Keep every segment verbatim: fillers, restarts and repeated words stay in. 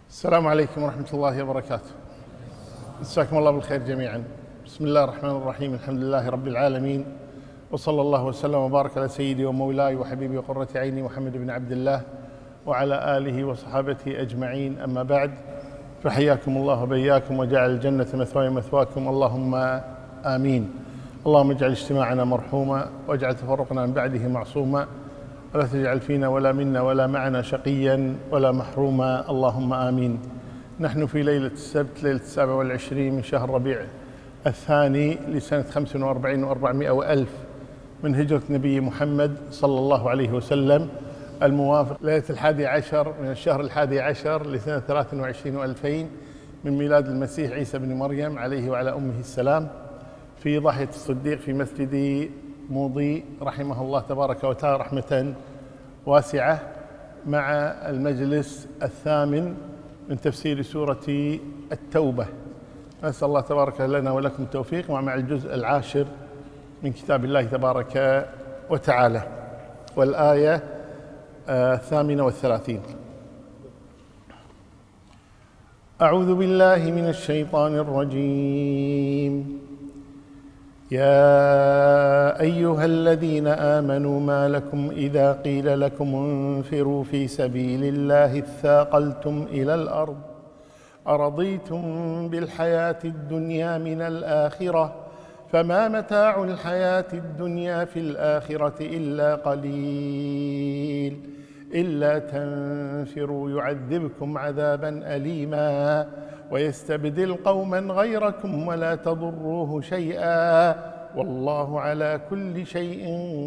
السلام عليكم ورحمة الله وبركاته. مساكم الله بالخير جميعا. بسم الله الرحمن الرحيم. الحمد لله رب العالمين، وصلى الله وسلم وبارك على سيدي ومولاي وحبيبي وقرة عيني محمد بن عبد الله وعلى آله وصحابته أجمعين. أما بعد، فحياكم الله وبياكم وجعل الجنة مثواي مثواكم، اللهم آمين. اللهم اجعل اجتماعنا مرحوما، واجعل تفرقنا من بعده معصوما، ولا تجعل فينا ولا منا ولا معنا شقيا ولا محروما، اللهم آمين. نحن في ليلة السبت، ليلة السابع والعشرين من شهر ربيع الثاني لسنة خمس وأربعين وأربعمائة وألف من هجرة نبي محمد صلى الله عليه وسلم، الموافق ليلة الحادي عشر من الشهر الحادي عشر لسنة ثلاث وعشرين وألفين من ميلاد المسيح عيسى بن مريم عليه وعلى أمه السلام، في ضاحية الصديق في مسجد موضي رحمه الله تبارك وتعالى رحمة واسعة، مع المجلس الثامن من تفسير سورة التوبة. نسأل الله تبارك لنا ولكم التوفيق، ومع الجزء العاشر من كتاب الله تبارك وتعالى، والآية الثامنة والثلاثين. أعوذ بالله من الشيطان الرجيم. يا أيها الذين آمنوا ما لكم إذا قيل لكم انفروا في سبيل الله اثاقلتم إلى الأرض أرضيتم بالحياة الدنيا من الآخرة فما متاع الحياة الدنيا في الآخرة إلا قليل إلا تنفروا يعذبكم عذابا أليما ويستبدل قوما غيركم ولا تضروه شيئا والله على كل شيء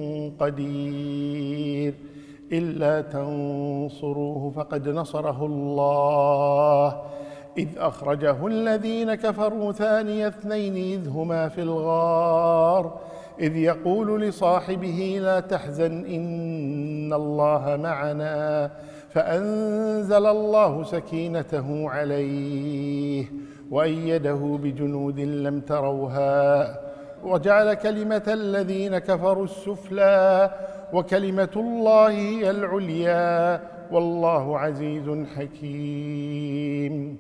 قدير إلا تنصروه فقد نصره الله إذ أخرجه الذين كفروا ثاني اثنين إذ هما في الغار إذ يقول لصاحبه لا تحزن إن الله معنا فأنزل الله سكينته عليه وأيده بجنود لم تروها وجعل كلمة الذين كفروا السفلى وكلمة الله هي العليا والله عزيز حكيم.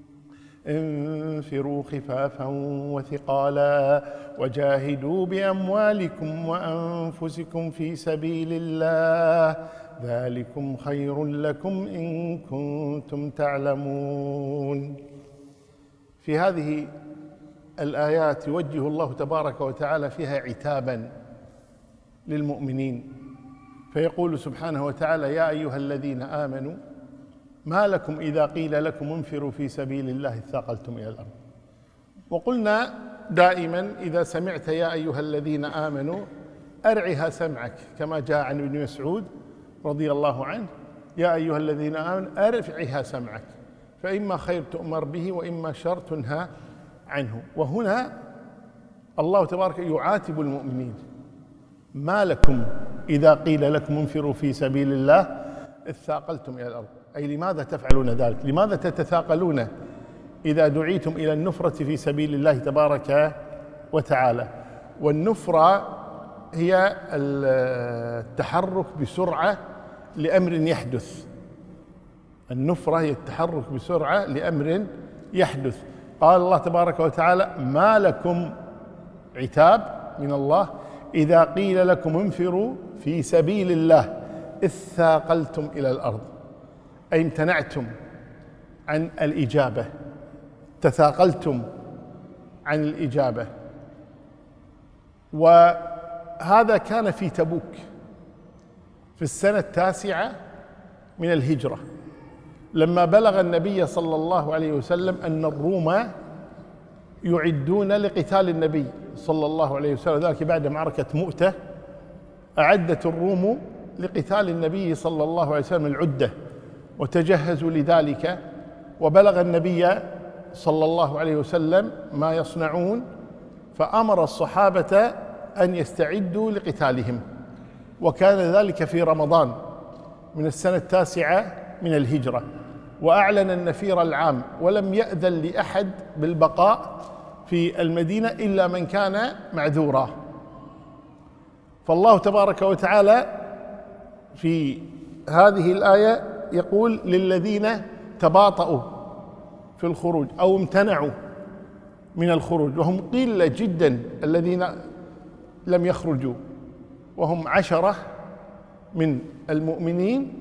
انفروا خفافا وثقالا وجاهدوا بأموالكم وأنفسكم في سبيل الله ذلكم خير لكم إن كنتم تعلمون. في هذه الآيات يوجه الله تبارك وتعالى فيها عتابا للمؤمنين، فيقول سبحانه وتعالى: يا أيها الذين آمنوا ما لكم إذا قيل لكم انفروا في سبيل الله اثاقلتم إلى الأرض. وقلنا دائما إذا سمعت يا أيها الذين آمنوا أرعها سمعك، كما جاء عن ابن مسعود رضي الله عنه: يا أيها الذين آمنوا أرعها سمعك، فإما خير تؤمر به وإما شر تنهى عنه. وهنا الله تبارك يعاتب المؤمنين: ما لكم إذا قيل لكم انفروا في سبيل الله اثاقلتم إلى الأرض، أي لماذا تفعلون ذلك؟ لماذا تتثاقلون إذا دعيتم إلى النفرة في سبيل الله تبارك وتعالى؟ والنفرة هي التحرك بسرعة لأمر يحدث. النفرة هي التحرك بسرعة لأمر يحدث. قال الله تبارك وتعالى: ما لكم، عتاب من الله، إذا قيل لكم انفروا في سبيل الله اثاقلتم إلى الأرض، أي امتنعتم عن الإجابة، تثاقلتم عن الإجابة. وهذا كان في تبوك في السنة التاسعة من الهجرة، لما بلغ النبي صلى الله عليه وسلم أن الروم يعدون لقتال النبي صلى الله عليه وسلم، ذلك بعد معركة مؤتة أعدت الروم لقتال النبي صلى الله عليه وسلم العدة وتجهزوا لذلك، وبلغ النبي صلى الله عليه وسلم ما يصنعون، فأمر الصحابة أن يستعدوا لقتالهم، وكان ذلك في رمضان من السنة التاسعة من الهجرة، وأعلن النفير العام ولم يأذن لأحد بالبقاء في المدينة إلا من كان معذورا. فالله تبارك وتعالى في هذه الآية يقول للذين تباطؤوا في الخروج أو امتنعوا من الخروج، وهم قلة جدا الذين لم يخرجوا، وهم عشرة من المؤمنين،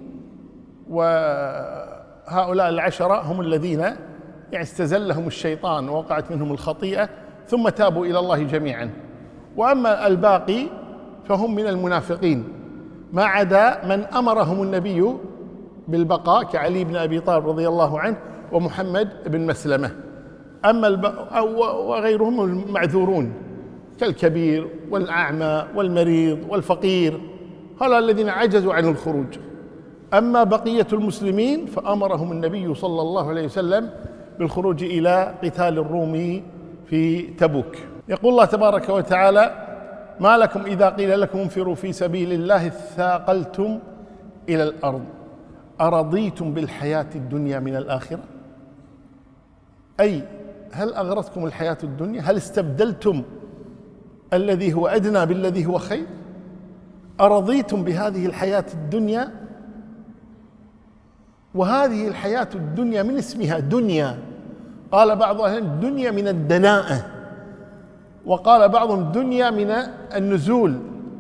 وهؤلاء العشرة هم الذين يعني استزلهم الشيطان ووقعت منهم الخطيئة ثم تابوا إلى الله جميعا. وأما الباقي فهم من المنافقين، ما عدا من أمرهم النبي بالبقاء كعلي بن أبي طالب رضي الله عنه ومحمد بن مسلمة. أما الب... وغيرهم المعذورون كالكبير والأعمى والمريض والفقير، هؤلاء الذين عجزوا عن الخروج. أما بقية المسلمين فأمرهم النبي صلى الله عليه وسلم بالخروج إلى قتال الروم في تبوك. يقول الله تبارك وتعالى: ما لكم إذا قيل لكم انفروا في سبيل الله اثاقلتم إلى الأرض أرضيتم بالحياة الدنيا من الآخرة؟ أي هل أغرتكم الحياة الدنيا؟ هل استبدلتم الذي هو أدنى بالذي هو خير؟ أرضيتم بهذه الحياة الدنيا؟ وهذه الحياة الدنيا من اسمها دنيا، قال بعض أهل الدنيا من الدناءة، وقال بعضهم دنيا من النزول،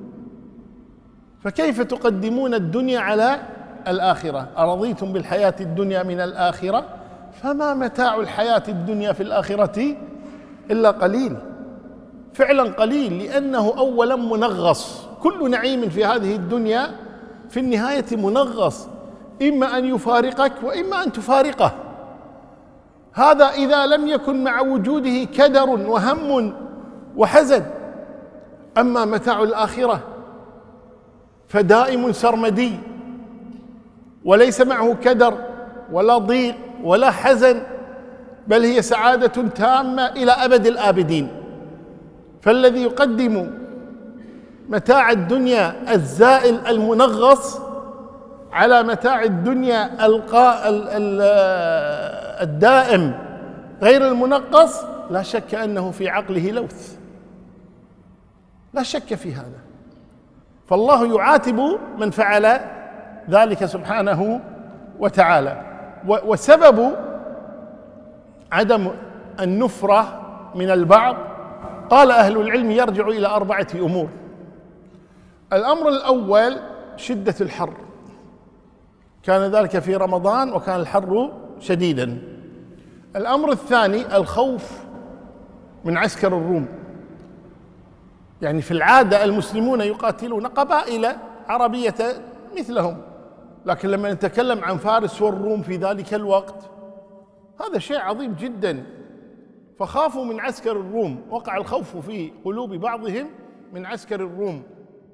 فكيف تقدمون الدنيا على الآخرة؟ أرضيتم بالحياة الدنيا من الآخرة فما متاع الحياة الدنيا في الآخرة إلا قليل، فعلا قليل، لأنه أولا منغص، كل نعيم في هذه الدنيا في النهاية منغص، إما أن يفارقك وإما أن تفارقه. هذا إذا لم يكن مع وجوده كدر وهم وحزن. أما متاع الآخرة فدائم سرمدي، وليس معه كدر ولا ضيق ولا حزن، بل هي سعادة تامة إلى أبد الآبدين. فالذي يقدم متاع الدنيا الزائل المنغص على متاع الدنيا الدائم غير المنقص، لا شك أنه في عقله لوث، لا شك في هذا. فالله يعاتب من فعل ذلك سبحانه وتعالى. وسبب عدم النفرة من البعض قال أهل العلم يرجع إلى أربعة أمور. الأمر الأول شدة الحر، كان ذلك في رمضان وكان الحر شديدا. الأمر الثاني الخوف من عسكر الروم، يعني في العادة المسلمون يقاتلون قبائل عربية مثلهم، لكن لما نتكلم عن فارس والروم في ذلك الوقت هذا شيء عظيم جدا، فخافوا من عسكر الروم، وقع الخوف في قلوب بعضهم من عسكر الروم.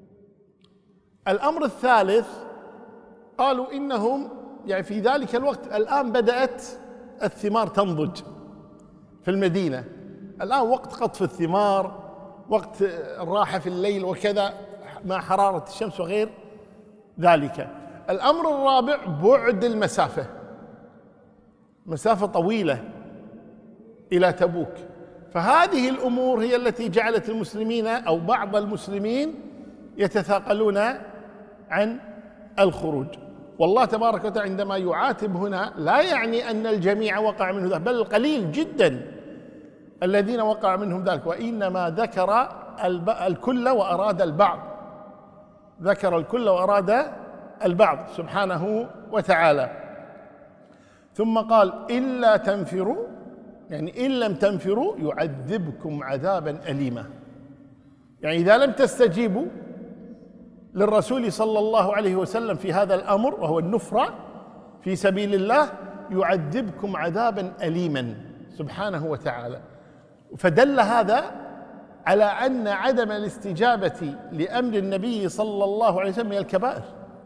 الأمر الثالث قالوا إنهم يعني في ذلك الوقت الآن بدأت الثمار تنضج في المدينة، الآن وقت قطف الثمار، وقت الراحة في الليل وكذا مع حرارة الشمس وغير ذلك. الأمر الرابع بعد المسافة، مسافة طويلة إلى تبوك. فهذه الأمور هي التي جعلت المسلمين أو بعض المسلمين يتثاقلون عن الخروج. والله تبارك وتعالى عندما يعاتب هنا لا يعني أن الجميع وقع منه ذلك، بل القليل جدا الذين وقع منهم ذلك، وإنما ذكر الكل وأراد البعض، ذكر الكل وأراد البعض سبحانه وتعالى. ثم قال إلا تنفروا، يعني إن لم تنفروا يعذبكم عذابا أليما، يعني إذا لم تستجيبوا للرسول صلى الله عليه وسلم في هذا الأمر وهو النفرة في سبيل الله يعذبكم عذابا أليما سبحانه وتعالى. فدل هذا على أن عدم الاستجابة لأمر النبي صلى الله عليه وسلم من الكبائر،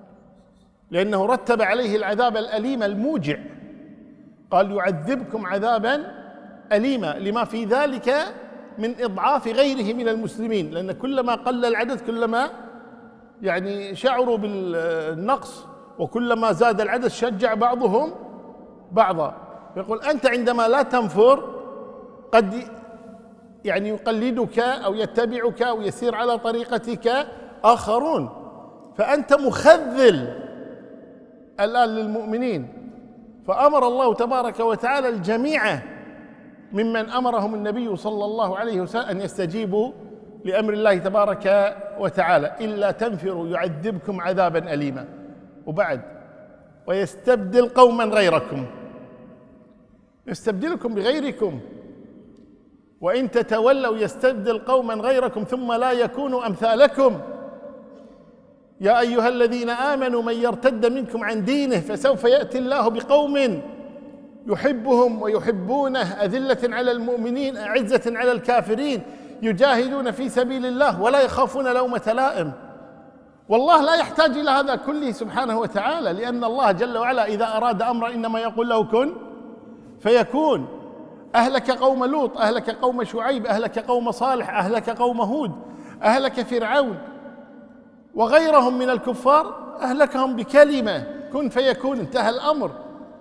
لأنه رتب عليه العذاب الأليم الموجع، قال يعذبكم عذابا أليما لما في ذلك من إضعاف غيره من المسلمين، لأن كلما قل العدد كلما يعني شعروا بالنقص، وكلما زاد العدد شجع بعضهم بعضا. يقول أنت عندما لا تنفر قد يعني يقلدك أو يتبعك أو يسير على طريقتك آخرون، فأنت مخذل الآن للمؤمنين، فأمر الله تبارك وتعالى الجميع ممن أمرهم النبي صلى الله عليه وسلم أن يستجيبوا لأمر الله تبارك وتعالى: إلا تنفروا يعذبكم عذابا أليما. وبعد: ويستبدل قوما غيركم، يستبدلكم بغيركم، وإن تتولوا يستبدل قوما غيركم ثم لا يكونوا أمثالكم. يا أيها الذين آمنوا من يرتد منكم عن دينه فسوف يأتي الله بقوم يحبهم ويحبونه أذلة على المؤمنين أعزة على الكافرين يجاهدون في سبيل الله ولا يخافون لومة لائم. والله لا يحتاج إلى هذا كله سبحانه وتعالى، لأن الله جل وعلا إذا أراد أمرا إنما يقول له كن فيكون. أهلك قوم لوط، أهلك قوم شعيب، أهلك قوم صالح، أهلك قوم هود، أهلك فرعون وغيرهم من الكفار، أهلكهم بكلمة كن فيكون، انتهى الأمر.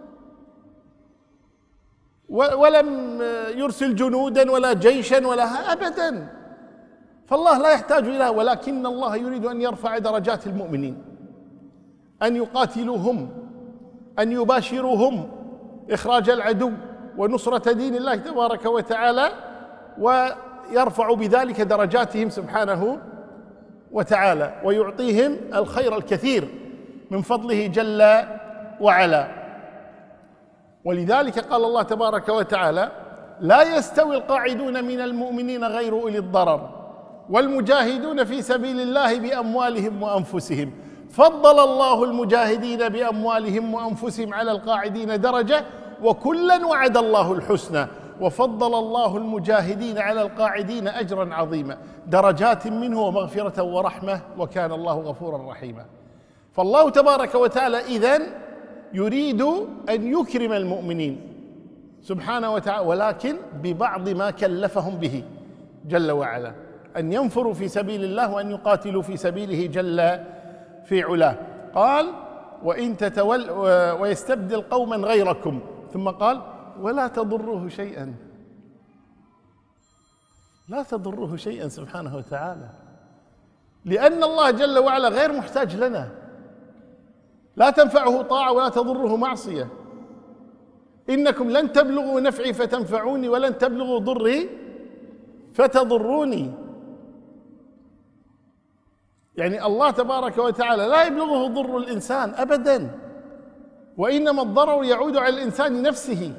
ولم يرسل جنودا ولا جيشا ولا أبدا. فالله لا يحتاج إلى، ولكن الله يريد أن يرفع درجات المؤمنين، أن يقاتلوهم، أن يباشروهم، إخراج العدو ونصرة دين الله تبارك وتعالى، ويرفع بذلك درجاتهم سبحانه وتعالى، ويعطيهم الخير الكثير من فضله جل وعلا. ولذلك قال الله تبارك وتعالى: لا يستوي القاعدون من المؤمنين غير أولي الضرر والمجاهدون في سبيل الله بأموالهم وأنفسهم، فضل الله المجاهدين بأموالهم وأنفسهم على القاعدين درجة وكلا وعد الله الحسنى وفضل الله المجاهدين على القاعدين أجرا عظيما، درجات منه ومغفرة ورحمة وكان الله غفورا رحيما. فالله تبارك وتعالى إذن يريد أن يكرم المؤمنين سبحانه وتعالى، ولكن ببعض ما كلفهم به جل وعلا، أن ينفروا في سبيل الله وأن يقاتلوا في سبيله جل في علاه. قال: وإن تتول ويستبدل قوما غيركم، ثم قال: ولا تضروه شيئا، لا تضروه شيئا سبحانه وتعالى، لأن الله جل وعلا غير محتاج لنا، لا تنفعه طاعة ولا تضره معصية. إنكم لن تبلغوا نفعي فتنفعوني ولن تبلغوا ضري فتضروني. يعني الله تبارك وتعالى لا يبلغه ضر الإنسان أبدا، وإنما الضرر يعود على الإنسان نفسه،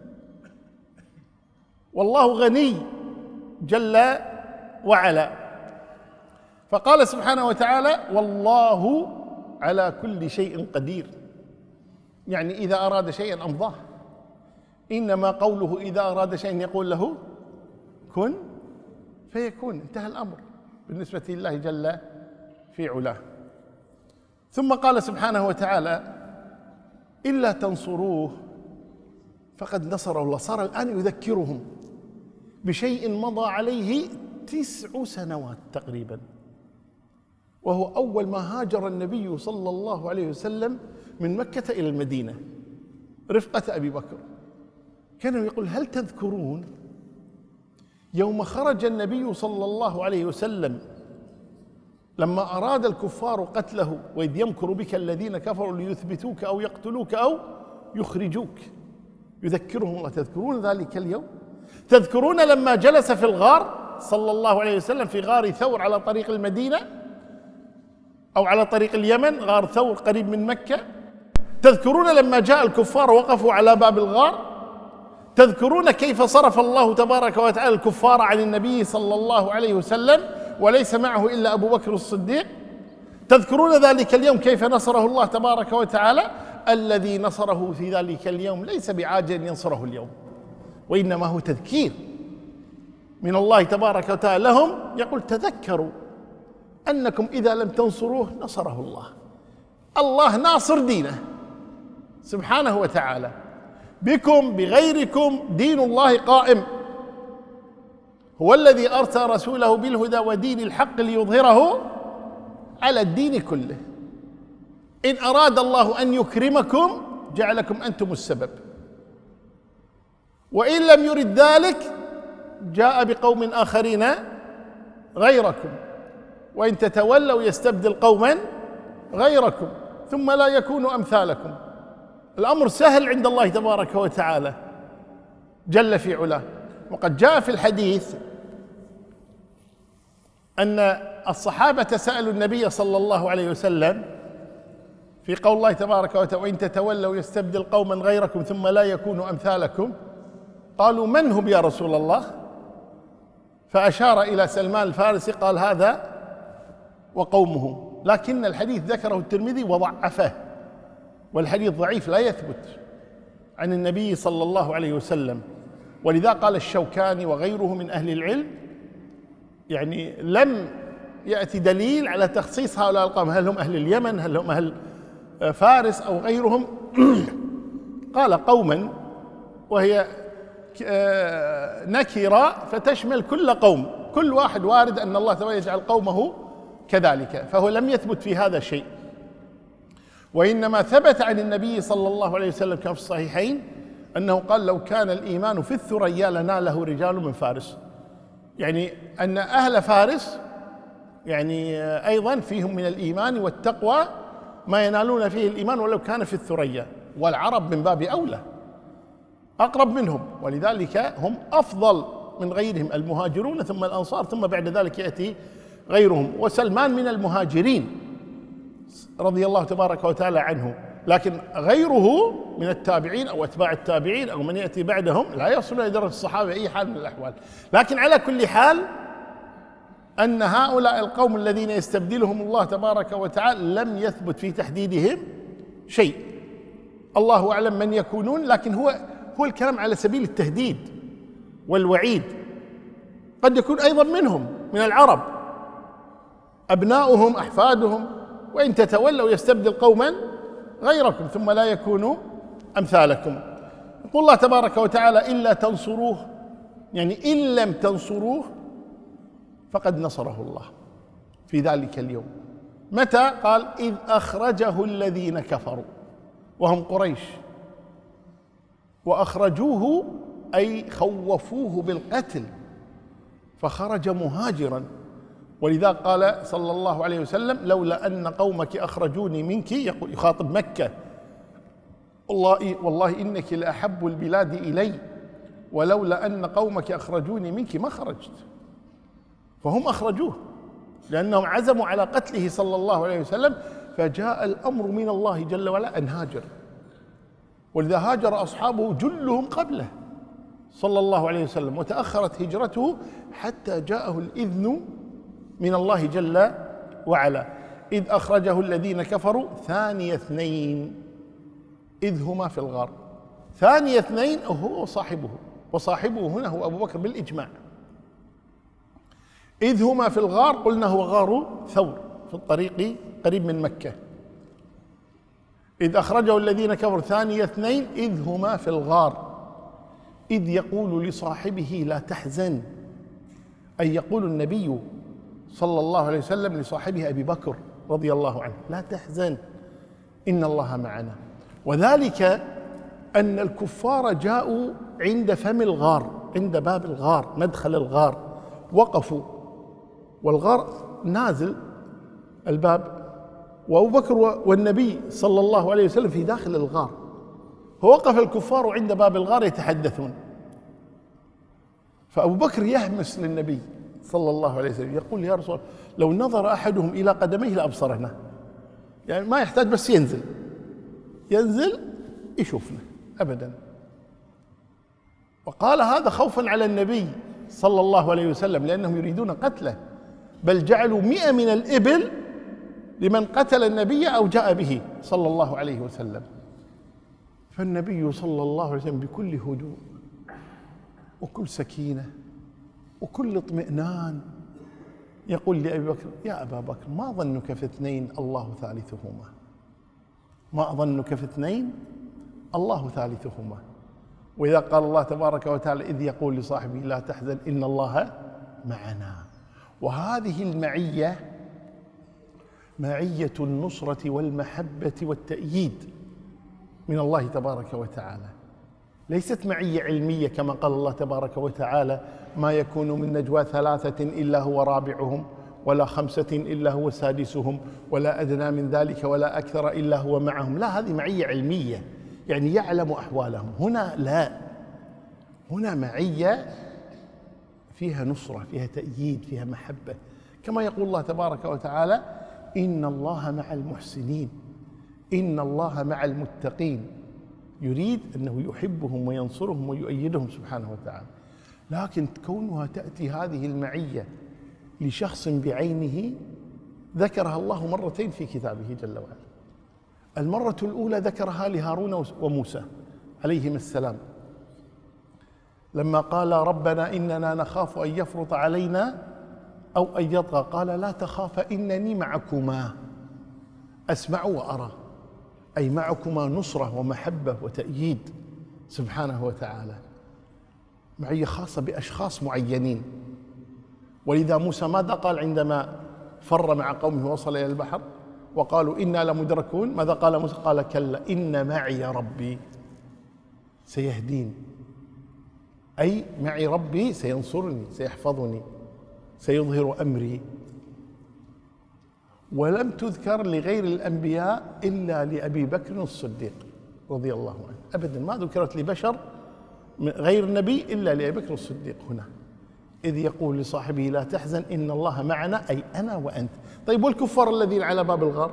والله غني جل وعلا. فقال سبحانه وتعالى: والله على كل شيء قدير، يعني إذا أراد شيئا أمضاه، إنما قوله إذا أراد شيئا يقول له كن فيكون، انتهى الأمر بالنسبة لله جل في علاه. ثم قال سبحانه وتعالى: إلا تنصروه فقد نصره الله. صار الآن يذكرهم بشيء مضى عليه تسع سنوات تقريبا، وهو أول ما هاجر النبي صلى الله عليه وسلم من مكة إلى المدينة رفقة أبي بكر. كانوا يقول: هل تذكرون يوم خرج النبي صلى الله عليه وسلم لما أراد الكفار قتله، وإذ يمكر بك الذين كفروا ليثبتوك أو يقتلوك أو يخرجوك؟ يذكرهم الله: تذكرون ذلك اليوم؟ تذكرون لما جلس في الغار صلى الله عليه وسلم في غار ثور على طريق المدينة أو على طريق اليمن، غار ثور قريب من مكة؟ تذكرون لما جاء الكفار وقفوا على باب الغار؟ تذكرون كيف صرف الله تبارك وتعالى الكفار عن النبي صلى الله عليه وسلم وليس معه إلا أبو بكر الصديق؟ تذكرون ذلك اليوم كيف نصره الله تبارك وتعالى؟ الذي نصره في ذلك اليوم ليس بعاجل ينصره اليوم، وإنما هو تذكير من الله تبارك وتعالى لهم، يقول: تذكروا أنكم إذا لم تنصروه نصره الله. الله ناصر دينه سبحانه وتعالى، بكم بغيركم دين الله قائم. هو الذي أرسل رسوله بالهدى ودين الحق ليظهره على الدين كله. إن أراد الله أن يكرمكم جعلكم أنتم السبب، وإن لم يرد ذلك جاء بقوم آخرين غيركم، وإن تتولوا يستبدل قوما غيركم ثم لا يكونوا أمثالكم. الأمر سهل عند الله تبارك وتعالى جل في علاه. وقد جاء في الحديث أن الصحابة سألوا النبي صلى الله عليه وسلم في قول الله تبارك وتعالى: وإن تتولوا يستبدل قوما غيركم ثم لا يكونوا أمثالكم. قالوا: من هم يا رسول الله؟ فأشار إلى سلمان الفارسي قال: هذا وقومه. لكن الحديث ذكره الترمذي وضعفه، والحديث ضعيف لا يثبت عن النبي صلى الله عليه وسلم. ولذا قال الشوكاني وغيره من أهل العلم يعني لم يأتي دليل على تخصيص هؤلاء القوم، هل هم أهل اليمن، هل هم أهل فارس أو غيرهم. قال قوما وهي نكرة فتشمل كل قوم، كل واحد وارد أن الله تعالى يجعل قومه كذلك، فهو لم يثبت في هذا شيء. وإنما ثبت عن النبي صلى الله عليه وسلم كما في الصحيحين أنه قال: لو كان الإيمان في الثريا لناله رجال من فارس، يعني أن أهل فارس يعني أيضا فيهم من الإيمان والتقوى ما ينالون فيه الإيمان ولو كان في الثريا، والعرب من باب أولى أقرب منهم، ولذلك هم أفضل من غيرهم، المهاجرون ثم الأنصار ثم بعد ذلك يأتي غيرهم. وسلمان من المهاجرين رضي الله تبارك وتعالى عنه، لكن غيره من التابعين أو أتباع التابعين أو من يأتي بعدهم لا يصل إلى درجة الصحابة أي حال من الأحوال. لكن على كل حال أن هؤلاء القوم الذين يستبدلهم الله تبارك وتعالى لم يثبت في تحديدهم شيء، الله أعلم من يكونون، لكن هو هو الكلام على سبيل التهديد والوعيد. قد يكون أيضا منهم من العرب أبناؤهم أحفادهم، وإن تتولوا يستبدل قوما غيركم ثم لا يكونوا أمثالكم. يقول الله تبارك وتعالى: إلا تنصروه، يعني إن لم تنصروه فقد نصره الله في ذلك اليوم. متى؟ قال: إذ أخرجه الذين كفروا وهم قريش، وأخرجوه أي خوفوه بالقتل فخرج مهاجرا. ولذا قال صلى الله عليه وسلم: لولا أن قومك أخرجوني منك، يخاطب مكة: والله والله إنك لأحب البلاد إلي، ولولا أن قومك أخرجوني منك ما خرجت. فهم أخرجوه لأنهم عزموا على قتله صلى الله عليه وسلم، فجاء الأمر من الله جل وعلا أن هاجر، ولذا هاجر أصحابه جلهم قبله صلى الله عليه وسلم، وتأخرت هجرته حتى جاءه الإذن من الله جل وعلا. إذ أخرجه الذين كفروا ثاني اثنين إذ هما في الغار. ثاني اثنين هو وصاحبه، وصاحبه هنا هو أبو بكر بالإجماع. إذ هما في الغار قلنا هو غار ثور في الطريق قريب من مكة. إذ أخرجه الذين كفروا ثاني اثنين إذ هما في الغار إذ يقول لصاحبه لا تحزن، أي يقول النبي صلى الله عليه وسلم لصاحبه أبي بكر رضي الله عنه: لا تحزن إن الله معنا. وذلك أن الكفار جاءوا عند فم الغار، عند باب الغار، مدخل الغار، وقفوا والغار نازل الباب، وأبو بكر والنبي صلى الله عليه وسلم في داخل الغار، فوقف الكفار عند باب الغار يتحدثون. فأبو بكر يهمس للنبي صلى الله عليه وسلم يقول: يا رسول الله، لو نظر أحدهم إلى قدميه لأبصرنا، يعني ما يحتاج بس ينزل ينزل يشوفنا أبدا. وقال هذا خوفا على النبي صلى الله عليه وسلم لأنهم يريدون قتله، بل جعلوا مئة من الإبل لمن قتل النبي أو جاء به صلى الله عليه وسلم. فالنبي صلى الله عليه وسلم بكل هدوء وكل سكينة وكل اطمئنان يقول لأبي بكر: يا أبا بكر، ما ظنك في اثنين الله ثالثهما، ما ظنك في اثنين الله ثالثهما. وإذا قال الله تبارك وتعالى: إذ يقول لصاحبه لا تحزن إن الله معنا. وهذه المعية معية النصرة والمحبة والتأييد من الله تبارك وتعالى، ليست معية علمية كما قال الله تبارك وتعالى: ما يكون من نجوى ثلاثة إلا هو رابعهم ولا خمسة إلا هو سادسهم ولا أدنى من ذلك ولا أكثر إلا هو معهم. لا، هذه معية علمية يعني يعلم أحوالهم. هنا لا، هنا معية فيها نصرة، فيها تأييد، فيها محبة، كما يقول الله تبارك وتعالى: إن الله مع المحسنين، إن الله مع المتقين. يريد أنه يحبهم وينصرهم ويؤيدهم سبحانه وتعالى. لكن كونها تأتي هذه المعية لشخص بعينه ذكرها الله مرتين في كتابه جل وعلا. المرة الأولى ذكرها لهارون وموسى عليهما السلام لما قال: ربنا إننا نخاف أن يفرط علينا أو أن يطغى، قال: لا تخافا إنني معكما أسمع وأرى، أي معكما نصرة ومحبة وتأييد سبحانه وتعالى، معية خاصة بأشخاص معينين. ولذا موسى ماذا قال عندما فر مع قومه ووصل إلى البحر وقالوا إنا لمدركون؟ ماذا قال موسى؟ قال: كلا إن معي ربي سيهدين، أي معي ربي سينصرني، سيحفظني، سيظهر أمري. ولم تذكر لغير الأنبياء إلا لأبي بكر الصديق رضي الله عنه، أبدا ما ذكرت لبشر غير نبي إلا لأبي بكر الصديق هنا، إذ يقول لصاحبه: لا تحزن إن الله معنا، أي أنا وأنت. طيب والكفار الذين على باب الغار؟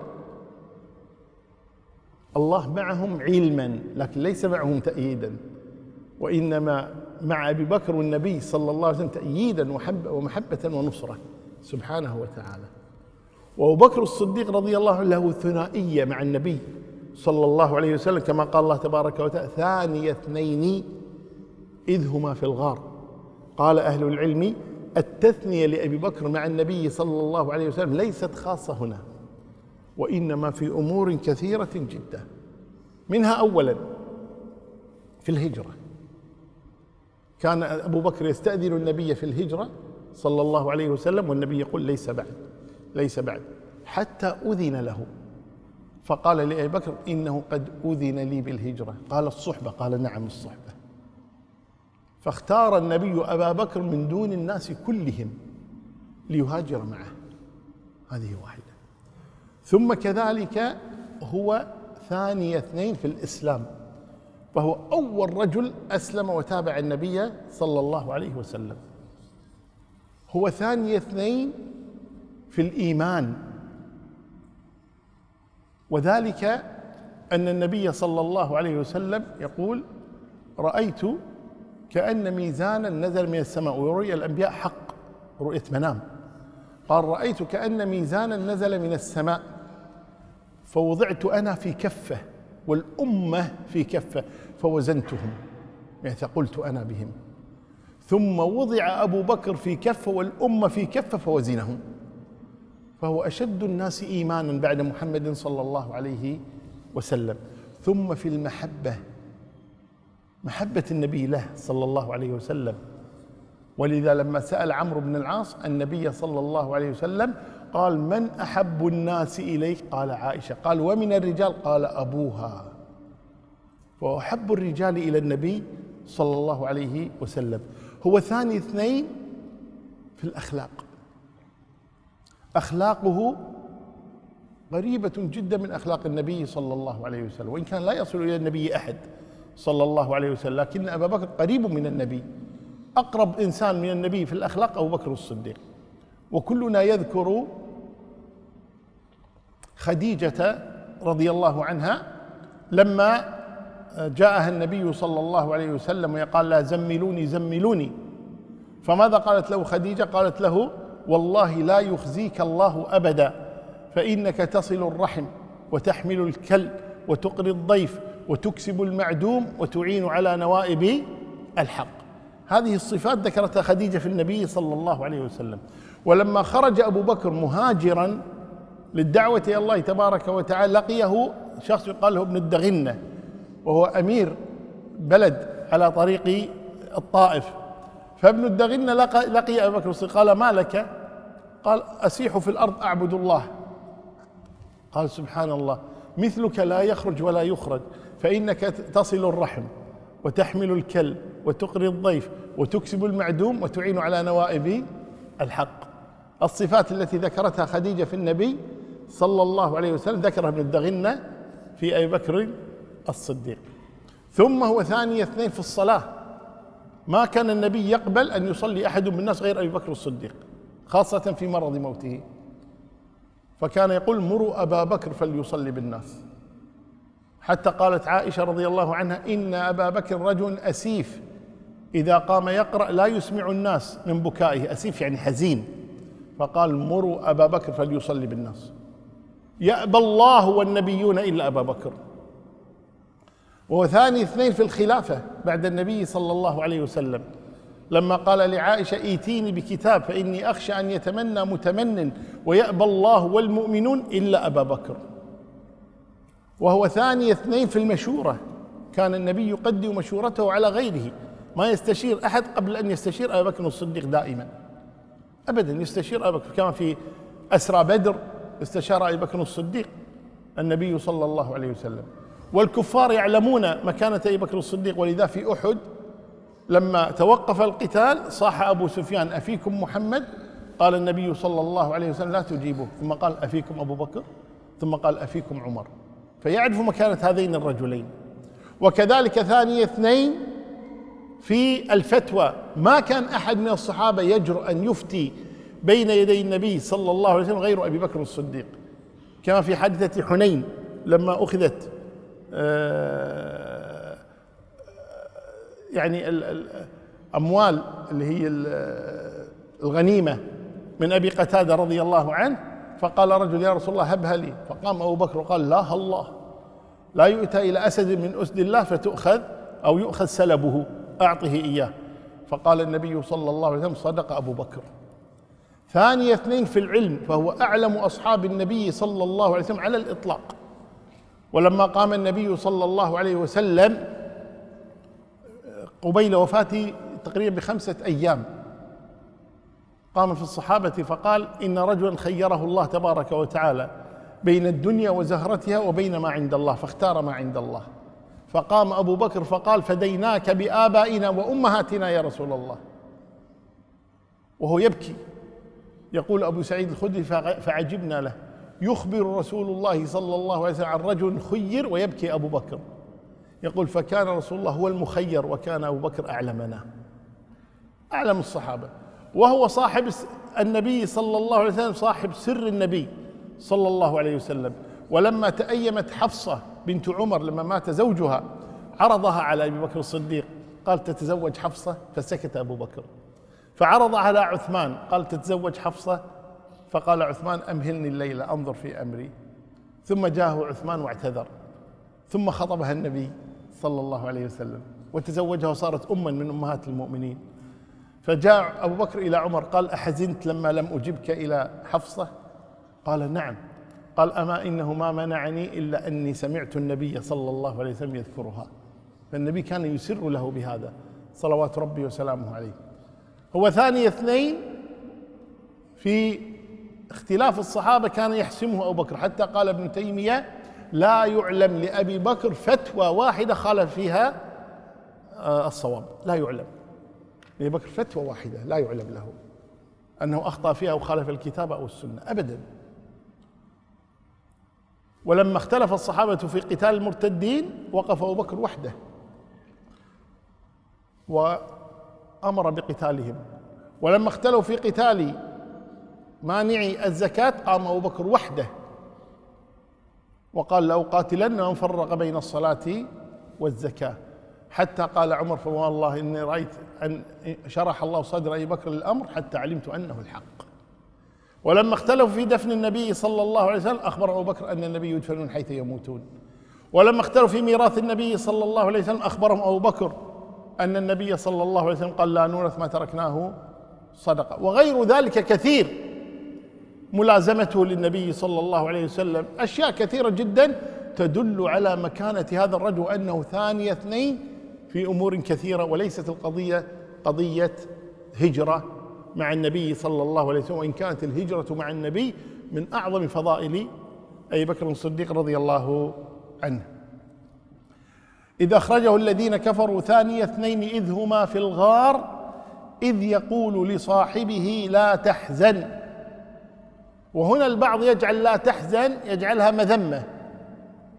الله معهم علما لكن ليس معهم تأييدا، وإنما مع أبي بكر والنبي صلى الله عليه وسلم تأييدا ومحبة ونصرة سبحانه وتعالى. وأبو بكر الصديق رضي الله عنه له ثنائية مع النبي صلى الله عليه وسلم، كما قال الله تبارك وتعالى: ثاني اثنين إذ هما في الغار. قال أهل العلم: التثنية لأبي بكر مع النبي صلى الله عليه وسلم ليست خاصة هنا، وإنما في أمور كثيرة جدا. منها أولا في الهجرة، كان أبو بكر يستأذن النبي في الهجرة صلى الله عليه وسلم، والنبي يقول: ليس بعد، ليس بعد، حتى أذن له. فقال لأبي بكر: إنه قد أذن لي بالهجرة. قال: الصحبة؟ قال: نعم الصحبة. فاختار النبي أبا بكر من دون الناس كلهم ليهاجر معه، هذه واحدة. ثم كذلك هو ثاني اثنين في الإسلام، فهو أول رجل أسلم وتابع النبي صلى الله عليه وسلم. هو ثاني اثنين في الإيمان، وذلك أن النبي صلى الله عليه وسلم يقول: رأيت كأن ميزانا نزل من السماء، ورؤيا الأنبياء حق، رؤية منام. قال: رأيت كأن ميزانا نزل من السماء فوضعت أنا في كفة والأمة في كفة فوزنتهم، يعني ثقلت أنا بهم. ثم وضع أبو بكر في كفة والأمة في كفة فوزنهم، فهو أشد الناس إيمانا بعد محمد صلى الله عليه وسلم. ثم في المحبة، محبة النبي له صلى الله عليه وسلم. ولذا لما سأل عمرو بن العاص النبي صلى الله عليه وسلم قال: من أحب الناس إليك؟ قال: عائشة. قال: ومن الرجال؟ قال: أبوها. وأحب الرجال إلى النبي صلى الله عليه وسلم. هو ثاني اثنين في الأخلاق، أخلاقه قريبة جدا من أخلاق النبي صلى الله عليه وسلم، وإن كان لا يصل إلى النبي أحد صلى الله عليه وسلم، لكن أبا بكر قريب من النبي. أقرب إنسان من النبي في الأخلاق أبو بكر الصديق. وكلنا يذكر خديجة رضي الله عنها لما جاءها النبي صلى الله عليه وسلم ويقال لها: زملوني زملوني. فماذا قالت له خديجة؟ قالت له: والله لا يخزيك الله أبدا، فإنك تصل الرحم وتحمل الكل وتقري الضيف وتكسب المعدوم وتعين على نوائب الحق. هذه الصفات ذكرتها خديجة في النبي صلى الله عليه وسلم. ولما خرج أبو بكر مهاجرا للدعوة إلى الله تبارك وتعالى لقيه شخص يقال له ابن الدغنة، وهو أمير بلد على طريق الطائف. فابن الدغنة لقي, لقي أبو بكر الصديق، قال: ما لك؟ قال: أسيح في الأرض أعبد الله. قال: سبحان الله، مثلك لا يخرج ولا يخرج، فإنك تصل الرحم وتحمل الكل وتقري الضيف وتكسب المعدوم وتعين على نوائب الحق. الصفات التي ذكرتها خديجة في النبي صلى الله عليه وسلم ذكرها ابن الدغنة في أبي بكر الصديق. ثم هو ثاني اثنين في الصلاة، ما كان النبي يقبل أن يصلي أحد من الناس غير أبي بكر الصديق، خاصة في مرض موته، فكان يقول مروا أبا بكر فليصلي بالناس. حتى قالت عائشة رضي الله عنها إن أبا بكر رجل أسيف إذا قام يقرأ لا يسمع الناس من بكائه، أسيف يعني حزين، فقال مروا أبا بكر فليصلي بالناس. يأبى الله والنبيون إلا أبا بكر. وهو ثاني اثنين في الخلافة بعد النبي صلى الله عليه وسلم، لما قال لعائشة ائتيني بكتاب فإني أخشى أن يتمنى متمن ويأبى الله والمؤمنون إلا أبا بكر. وهو ثاني اثنين في المشورة، كان النبي يقدم مشورته على غيره، ما يستشير أحد قبل أن يستشير أبا بكر الصديق دائما، أبدا يستشير أبا بكر. كما في أسرى بدر استشار أبي بكر الصديق النبي صلى الله عليه وسلم. والكفار يعلمون مكانة أبي بكر الصديق، ولذا في أحد لما توقف القتال صاح أبو سفيان أفيكم محمد؟ قال النبي صلى الله عليه وسلم لا تجيبه، ثم قال أفيكم أبو بكر؟ ثم قال أفيكم عمر. فيعرف مكانة هذين الرجلين. وكذلك ثاني اثنين في الفتوى، ما كان أحد من الصحابة يجرؤ أن يفتي بين يدي النبي صلى الله عليه وسلم غير أبي بكر الصديق، كما في حادثة حنين لما أخذت يعني الأموال اللي هي الغنيمة من أبي قتادة رضي الله عنه، فقال رجل يا رسول الله هبها لي، فقام أبو بكر وقال لا الله، لا يؤتى إلى أسد من أسد الله فتؤخذ أو يؤخذ سلبه، أعطه إياه. فقال النبي صلى الله عليه وسلم صدق أبو بكر. ثاني اثنين في العلم، فهو أعلم أصحاب النبي صلى الله عليه وسلم على الإطلاق. ولما قام النبي صلى الله عليه وسلم قبيل وفاته تقريبا بخمسة أيام، قام في الصحابة فقال إن رجلا خيره الله تبارك وتعالى بين الدنيا وزهرتها وبين ما عند الله، فاختار ما عند الله. فقام أبو بكر فقال فديناك بآبائنا وأمهاتنا يا رسول الله، وهو يبكي. يقول أبو سعيد الخدري فعجبنا له، يخبر رسول الله صلى الله عليه وسلم عن رجل خير ويبكي أبو بكر. يقول فكان رسول الله هو المخير وكان أبو بكر أعلمنا، أعلم الصحابة، وهو صاحب النبي صلى الله عليه وسلم، صاحب سر النبي صلى الله عليه وسلم. ولما تأيمت حفصة بنت عمر لما مات زوجها عرضها على أبي بكر الصديق، قال تتزوج حفصة؟ فسكت أبو بكر. فعرض على عثمان، قال تتزوج حفصة؟ فقال عثمان أمهلني الليلة أنظر في أمري. ثم جاءه عثمان واعتذر، ثم خطبها النبي صلى الله عليه وسلم وتزوجها وصارت أما من أمهات المؤمنين. فجاء أبو بكر إلى عمر قال أحزنت لما لم أجبك إلى حفصة؟ قال نعم. قال أما إنه ما منعني إلا أني سمعت النبي صلى الله عليه وسلم يذكرها. فالنبي كان يسر له بهذا صلوات ربي وسلامه عليه. هو ثاني اثنين في اختلاف الصحابة كان يحسمه أبو بكر، حتى قال ابن تيمية لا يعلم لأبي بكر فتوى واحدة خالف فيها الصواب، لا يعلم لأبي بكر فتوى واحدة لا يعلم له أنه أخطأ فيها وخالف الكتاب أو السنة أبدا. ولما اختلف الصحابة في قتال المرتدين وقف أبو بكر وحده وأمر بقتالهم. ولما اختلوا في قتال مانعي الزكاة قام أبو بكر وحده وقال لأقاتلن من فرق بين الصلاة والزكاة، حتى قال عمر فوالله إني رأيت أن شرح الله صدر أبي بكر للأمر حتى علمت أنه الحق. ولما اختلفوا في دفن النبي صلى الله عليه وسلم أخبر أبو بكر أن النبي يدفنون حيث يموتون. ولما اختلفوا في ميراث النبي صلى الله عليه وسلم أخبرهم أبو بكر أن النبي صلى الله عليه وسلم قال لا نورث ما تركناه صدقة. وغير ذلك كثير، ملازمته للنبي صلى الله عليه وسلم، أشياء كثيرة جدا تدل على مكانة هذا الرجل وأنه ثاني اثنين في أمور كثيرة، وليست القضية قضية هجرة مع النبي صلى الله عليه وسلم، وإن كانت الهجرة مع النبي من أعظم فضائل أبي بكر الصديق رضي الله عنه. إذ أخرجه الذين كفروا ثاني اثنين إذ هما في الغار إذ يقول لصاحبه لا تحزن. وهنا البعض يجعل لا تحزن يجعلها مذمة،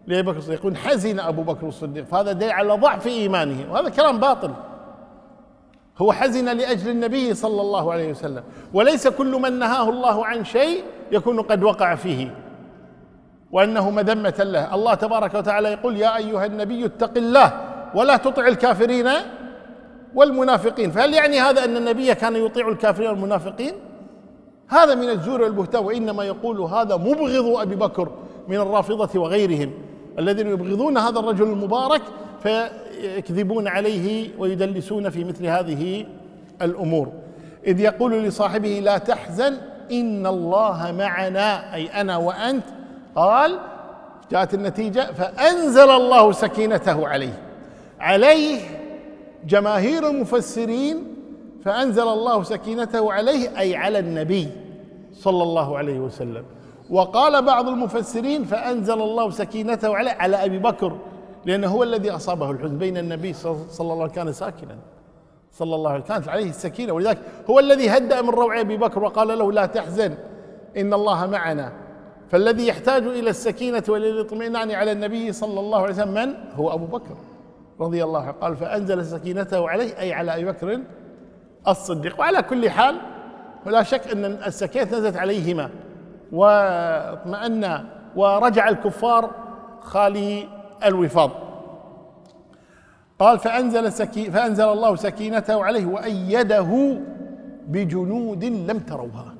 لأبي بكر الصديق، يقول حزن أبو بكر الصديق، فهذا دليل على ضعف إيمانه، وهذا كلام باطل. هو حزن لأجل النبي صلى الله عليه وسلم، وليس كل من نهاه الله عن شيء يكون قد وقع فيه وأنه مذمة له. الله تبارك وتعالى يقول يا أيها النبي اتق الله ولا تطع الكافرين والمنافقين، فهل يعني هذا أن النبي كان يطيع الكافرين والمنافقين؟ هذا من الزور والبهتان، وإنما يقول هذا مبغض أبي بكر من الرافضة وغيرهم الذين يبغضون هذا الرجل المبارك فيكذبون عليه ويدلسون في مثل هذه الأمور. إذ يقول لصاحبه لا تحزن إن الله معنا، أي أنا وأنت. قال جاءت النتيجة فأنزل الله سكينته عليه. عليه جماهير المفسرين فأنزل الله سكينته عليه أي على النبي صلى الله عليه وسلم. وقال بعض المفسرين فأنزل الله سكينته عليه على أبي بكر، لأنه هو الذي أصابه الحزن، بين النبي صلى الله عليه وسلم كان ساكنا صلى الله عليه وسلم، كانت عليه السكينة، ولذلك هو الذي هدأ من روع أبي بكر وقال له لا تحزن إن الله معنا. فالذي يحتاج إلى السكينة والاطمئنان على النبي صلى الله عليه وسلم من؟ هو أبو بكر رضي الله عنه. قال فأنزل سكينته عليه أي على أبي بكر الصديق. وعلى كل حال ولا شك أن السكينة نزلت عليهما واطمأن ورجع الكفار خالي الوفاض. قال فأنزل, سكي فأنزل الله سكينته عليه وأيده بجنود لم تروها.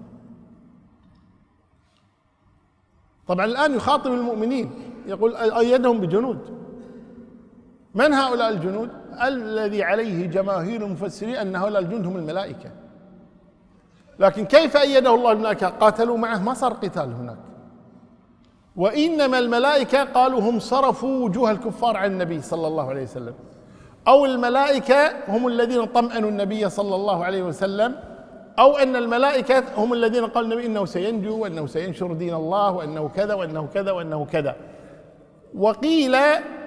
طبعا الآن يخاطب المؤمنين يقول أيدهم بجنود. من هؤلاء الجنود؟ الذي عليه جماهير المفسرين أن هؤلاء الجنود هم الملائكة. لكن كيف أيده الله الملائكة؟ قاتلوا معه، ما صار قتال هناك. وإنما الملائكة قالوا هم صرفوا وجوه الكفار عن النبي صلى الله عليه وسلم، أو الملائكة هم الذين طمأنوا النبي صلى الله عليه وسلم، أو أن الملائكة هم الذين قالوا النبي إنه سينجو وأنه سينشر دين الله وأنه كذا وأنه كذا وأنه كذا. وقيل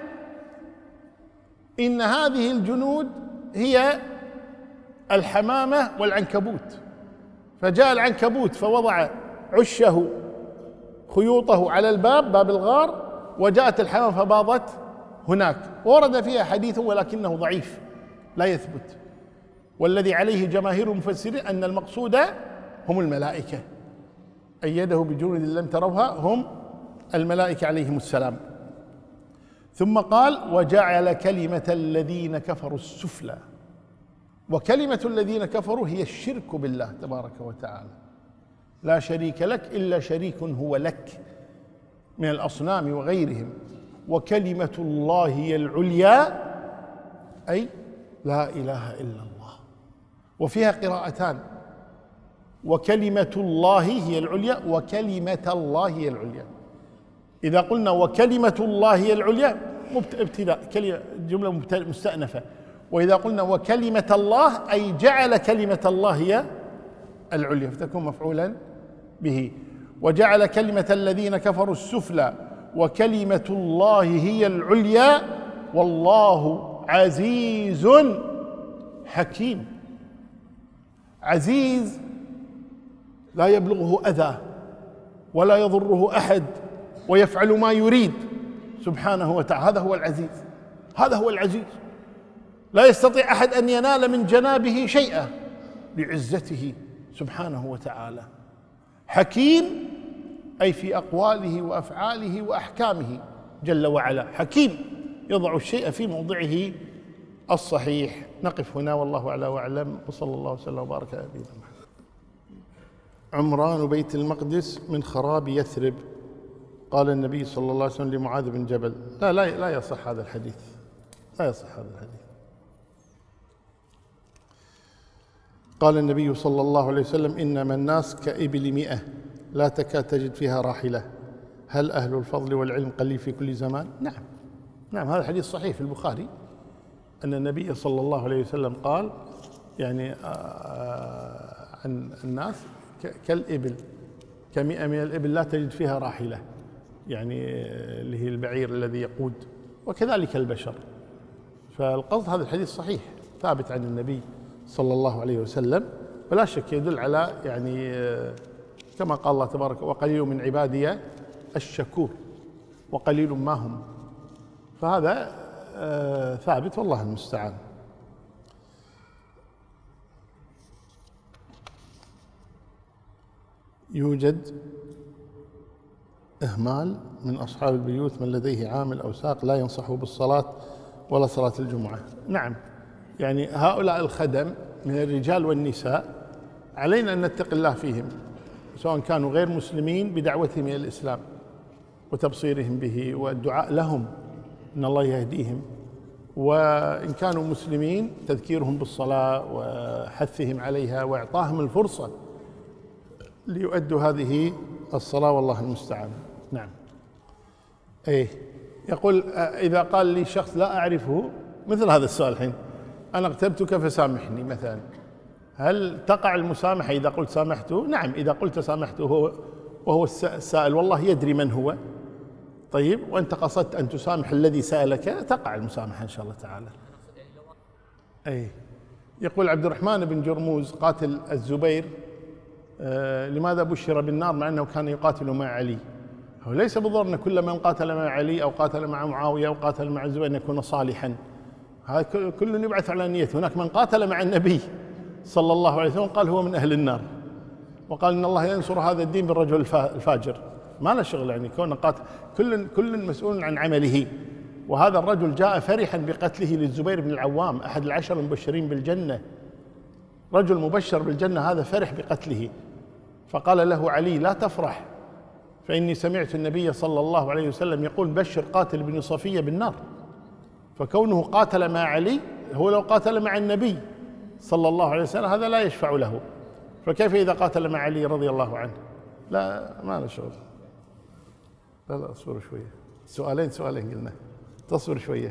إن هذه الجنود هي الحمامة والعنكبوت، فجاء العنكبوت فوضع عشه خيوطه على الباب باب الغار، وجاءت الحمامة فباضت هناك. ورد فيها حديث ولكنه ضعيف لا يثبت، والذي عليه جماهير المفسرين أن المقصود هم الملائكة، أيده بجنود لم تروها هم الملائكة عليهم السلام. ثم قال وجعل كلمة الذين كفروا السفلى. وكلمة الذين كفروا هي الشرك بالله تبارك وتعالى، لا شريك لك إلا شريك هو لك من الأصنام وغيرهم. وكلمة الله هي العليا أي لا إله إلا الله. وفيها قراءتان، وكلمة الله هي العليا وكلمة الله هي العليا. إذا قلنا وكلمة الله هي العليا ابتداء كلمة جملة مستأنفة، وإذا قلنا وكلمة الله أي جعل كلمة الله هي العليا فتكون مفعولا به. وجعل كلمة الذين كفروا السفلى وكلمة الله هي العليا والله عزيز حكيم. عزيز لا يبلغه أذى ولا يضره أحد ويفعل ما يريد سبحانه وتعالى، هذا هو العزيز. هذا هو العزيز، لا يستطيع أحد أن ينال من جنابه شيئا بعزته سبحانه وتعالى. حكيم أي في أقواله وأفعاله وأحكامه جل وعلا، حكيم يضع الشيء في موضعه الصحيح. نقف هنا والله أعلى وأعلم، وصلى الله وسلم وبارك على نبينا محمد. عمران بيت المقدس من خراب يثرب. قال النبي صلى الله عليه وسلم لمعاذ بن جبل لا لا لا يصح هذا الحديث، لا يصح هذا الحديث. قال النبي صلى الله عليه وسلم إنما الناس كإبل مئة لا تكاد تجد فيها راحلة، هل أهل الفضل والعلم قليل في كل زمان؟ نعم نعم، هذا الحديث صحيح في البخاري أن النبي صلى الله عليه وسلم قال يعني عن الناس كالإبل، كمئة من الإبل لا تجد فيها راحلة، يعني اللي هي البعير الذي يقود، وكذلك البشر. فالقصد هذا الحديث صحيح ثابت عن النبي صلى الله عليه وسلم، ولا شك يدل على يعني كما قال الله تبارك وقليل من عبادي الشكور، وقليل ما هم. فهذا آه ثابت والله المستعان. يوجد إهمال من أصحاب البيوت من لديه عامل أو ساق لا ينصحه بالصلاة ولا صلاة الجمعة. نعم، يعني هؤلاء الخدم من الرجال والنساء علينا أن نتقي الله فيهم، سواء كانوا غير مسلمين بدعوتهم إلى الإسلام وتبصيرهم به والدعاء لهم أن الله يهديهم، وإن كانوا مسلمين تذكيرهم بالصلاة وحثهم عليها وإعطاهم الفرصة ليؤدوا هذه الصلاة والله المستعان. نعم. إيه يقول إذا قال لي شخص لا أعرفه مثل هذا السؤال الحين، أنا اغتبتك فسامحني مثلا، هل تقع المسامحة إذا قلت سامحته؟ نعم، إذا قلت سامحته هو وهو السائل والله يدري من هو، طيب، وأنت قصدت أن تسامح الذي سألك، تقع المسامحة إن شاء الله تعالى. أي يقول عبد الرحمن بن جرموز قاتل الزبير آه لماذا بشر بالنار مع أنه كان يقاتل مع علي؟ هو ليس بالضرورة أن كل من قاتل مع علي أو قاتل مع معاوية أو قاتل مع الزبير أن يكون صالحا، هذا كل يبعث على نيته. هناك من قاتل مع النبي صلى الله عليه وسلم قال هو من أهل النار، وقال إن الله ينصر هذا الدين بالرجل الفاجر، ما له شغل يعني كون قاتل، كل كل مسؤول عن عمله. وهذا الرجل جاء فرحا بقتله للزبير بن العوام أحد العشر المبشرين بالجنة، رجل مبشر بالجنة هذا فرح بقتله، فقال له علي لا تفرح فإني سمعت النبي صلى الله عليه وسلم يقول بشر قاتل بن صفية بالنار. فكونه قاتل مع علي، هو لو قاتل مع النبي صلى الله عليه وسلم هذا لا يشفع له، فكيف إذا قاتل مع علي رضي الله عنه؟ لا، ما له شغل. لا لا اصبروا شوية، سؤالين سؤالين قلنا، تصبر شوية.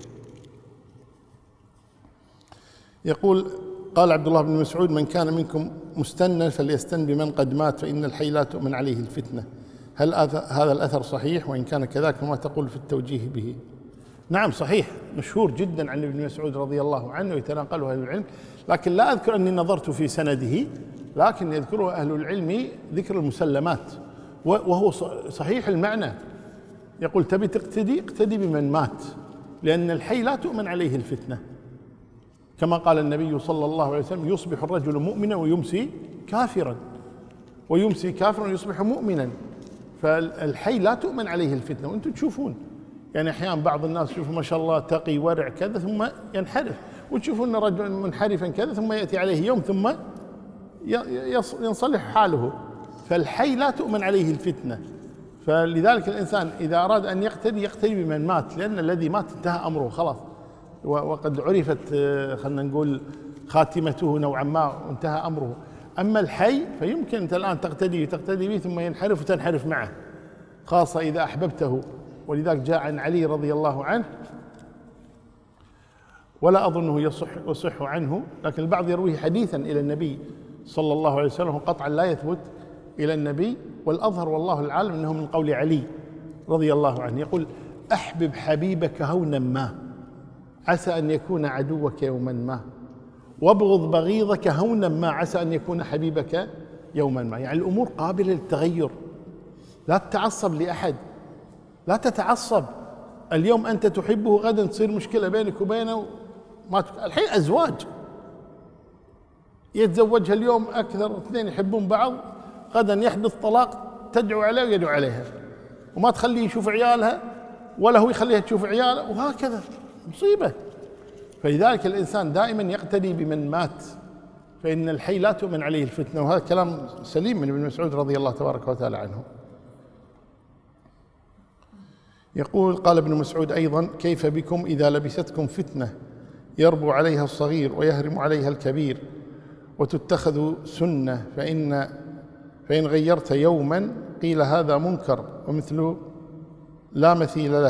يقول قال عبد الله بن مسعود من كان منكم مستنا فليستن بمن قد مات فإن الحي لا تؤمن عليه الفتنة. هل هذا الأثر صحيح؟ وإن كان كذلك ما تقول في التوجيه به؟ نعم صحيح، مشهور جدا عن ابن مسعود رضي الله عنه يتناقله أهل العلم، لكن لا أذكر أني نظرت في سنده، لكن يذكره أهل العلم ذكر المسلمات، وهو صحيح المعنى. يقول تبي تقتدي اقتدي بمن مات، لأن الحي لا تؤمن عليه الفتنة، كما قال النبي صلى الله عليه وسلم يصبح الرجل مؤمنا ويمسي كافرا، ويمسي كافرا ويصبح مؤمنا، فالحي لا تؤمن عليه الفتنة. وأنتم تشوفون يعني أحيانا بعض الناس يشوفوا ما شاء الله تقي ورع كذا ثم ينحرف، وتشوفون رجل منحرفا كذا ثم يأتي عليه يوم ثم ينصلح حاله، فالحي لا تؤمن عليه الفتنة. فلذلك الإنسان إذا أراد أن يقتدي يقتدي بمن مات، لأن الذي مات انتهى أمره خلاص، وقد عرفت خلنا نقول خاتمته نوعا ما وانتهى أمره. أما الحي فيمكن أنت الآن تقتدي تقتدي به ثم ينحرف وتنحرف معه، خاصة إذا أحببته. ولذلك جاء عن علي رضي الله عنه، ولا أظنه يصح يصح عنه، لكن البعض يرويه حديثا إلى النبي صلى الله عليه وسلم، قطعا لا يثبت إلى النبي، والأظهر والله العالم أنه من قول علي رضي الله عنه، يقول أحبب حبيبك هونا ما عسى أن يكون عدوك يوما ما، وابغض بغيضك هونا ما عسى أن يكون حبيبك يوما ما. يعني الأمور قابلة للتغير، لا تتعصب لأحد، لا تتعصب. اليوم أنت تحبه غدا تصير مشكلة بينك وبينه، ما تك... الحين أزواج يتزوجها اليوم أكثر اثنين يحبون بعض، غدا يحدث طلاق تدعو عليه ويدعو عليها، وما تخليه يشوف عيالها ولا هو يخليها تشوف عياله، وهكذا مصيبة. فلذلك الإنسان دائما يقتدي بمن مات، فإن الحي لا تؤمن عليه الفتنة، وهذا كلام سليم من ابن مسعود رضي الله تبارك وتعالى عنه. يقول قال ابن مسعود أيضا كيف بكم إذا لبستكم فتنة يربو عليها الصغير ويهرم عليها الكبير وتتخذ سنة، فإن فإن غيرت يوما قيل هذا منكر ومثل لا مثيل له،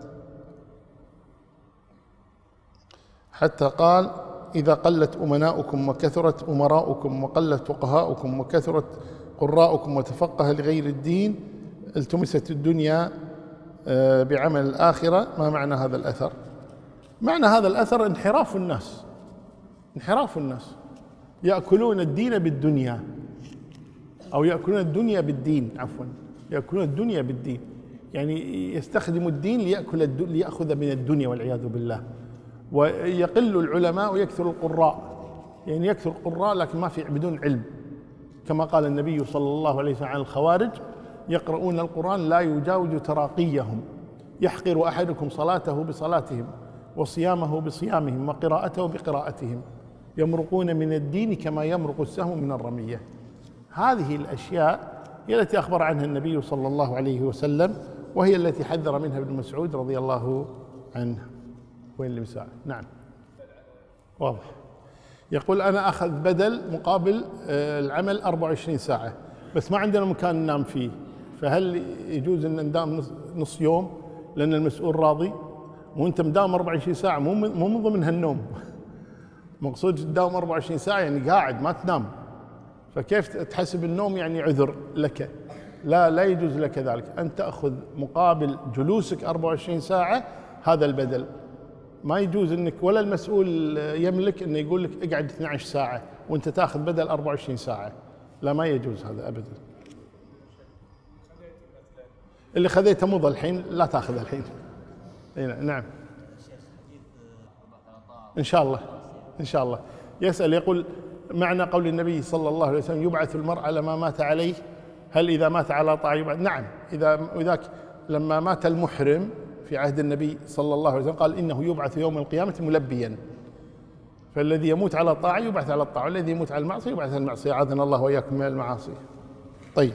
حتى قال إذا قلت أمناؤكم وكثرت أمراؤكم وقلت فقهاؤكم وكثرت قراؤكم وتفقه لغير الدين التمست الدنيا بعمل الآخرة. ما معنى هذا الأثر؟ معنى هذا الأثر انحراف الناس، انحراف الناس يأكلون الدين بالدنيا، أو يأكلون الدنيا بالدين، عفوا يأكلون الدنيا بالدين. يعني يستخدم الدين ليأكل الد... ليأخذ من الدنيا والعياذ بالله. ويقل العلماء ويكثر القراء، يعني يكثر القراء لكن ما في بدون علم، كما قال النبي صلى الله عليه وسلم عن الخوارج: يقرؤون القرآن لا يجاوز تراقيهم، يحقر أحدكم صلاته بصلاتهم وصيامه بصيامهم وقراءته بقراءتهم، يمرقون من الدين كما يمرق السهم من الرمية. هذه الأشياء هي التي أخبر عنها النبي صلى الله عليه وسلم، وهي التي حذر منها ابن مسعود رضي الله عنه. وين المساء؟ نعم واضح. يقول: أنا أخذ بدل مقابل العمل أربعة وعشرين ساعة، بس ما عندنا مكان ننام فيه، فهل يجوز أن ندام نص يوم لأن المسؤول راضي؟ وأنت مدام أربعة وعشرين ساعة، مو مو من ضمنها النوم. مقصود تداوم أربعة وعشرين ساعة يعني قاعد ما تنام، فكيف تحسب النوم يعني عذر لك؟ لا لا يجوز لك ذلك. أن تأخذ مقابل جلوسك أربعة وعشرين ساعة هذا البدل. ما يجوز انك ولا المسؤول يملك انه يقول لك اقعد اثنتي عشرة ساعة وانت تاخذ بدل أربعة وعشرين ساعة، لا ما يجوز هذا ابدا. اللي خذيته مضى الحين لا تاخذه الحين. نعم ان شاء الله ان شاء الله. يسأل يقول: معنى قول النبي صلى الله عليه وسلم: يبعث المرء على ما مات عليه، هل اذا مات على طاعة يبعث؟ نعم، اذا وذاك لما مات المحرم في عهد النبي صلى الله عليه وسلم قال: إنه يبعث يوم القيامة ملبيا، فالذي يموت على الطاعة يبعث على الطاعة، والذي يموت على المعصية يبعث على المعصية، أعاذنا الله وإياكم من المعاصي. طيب،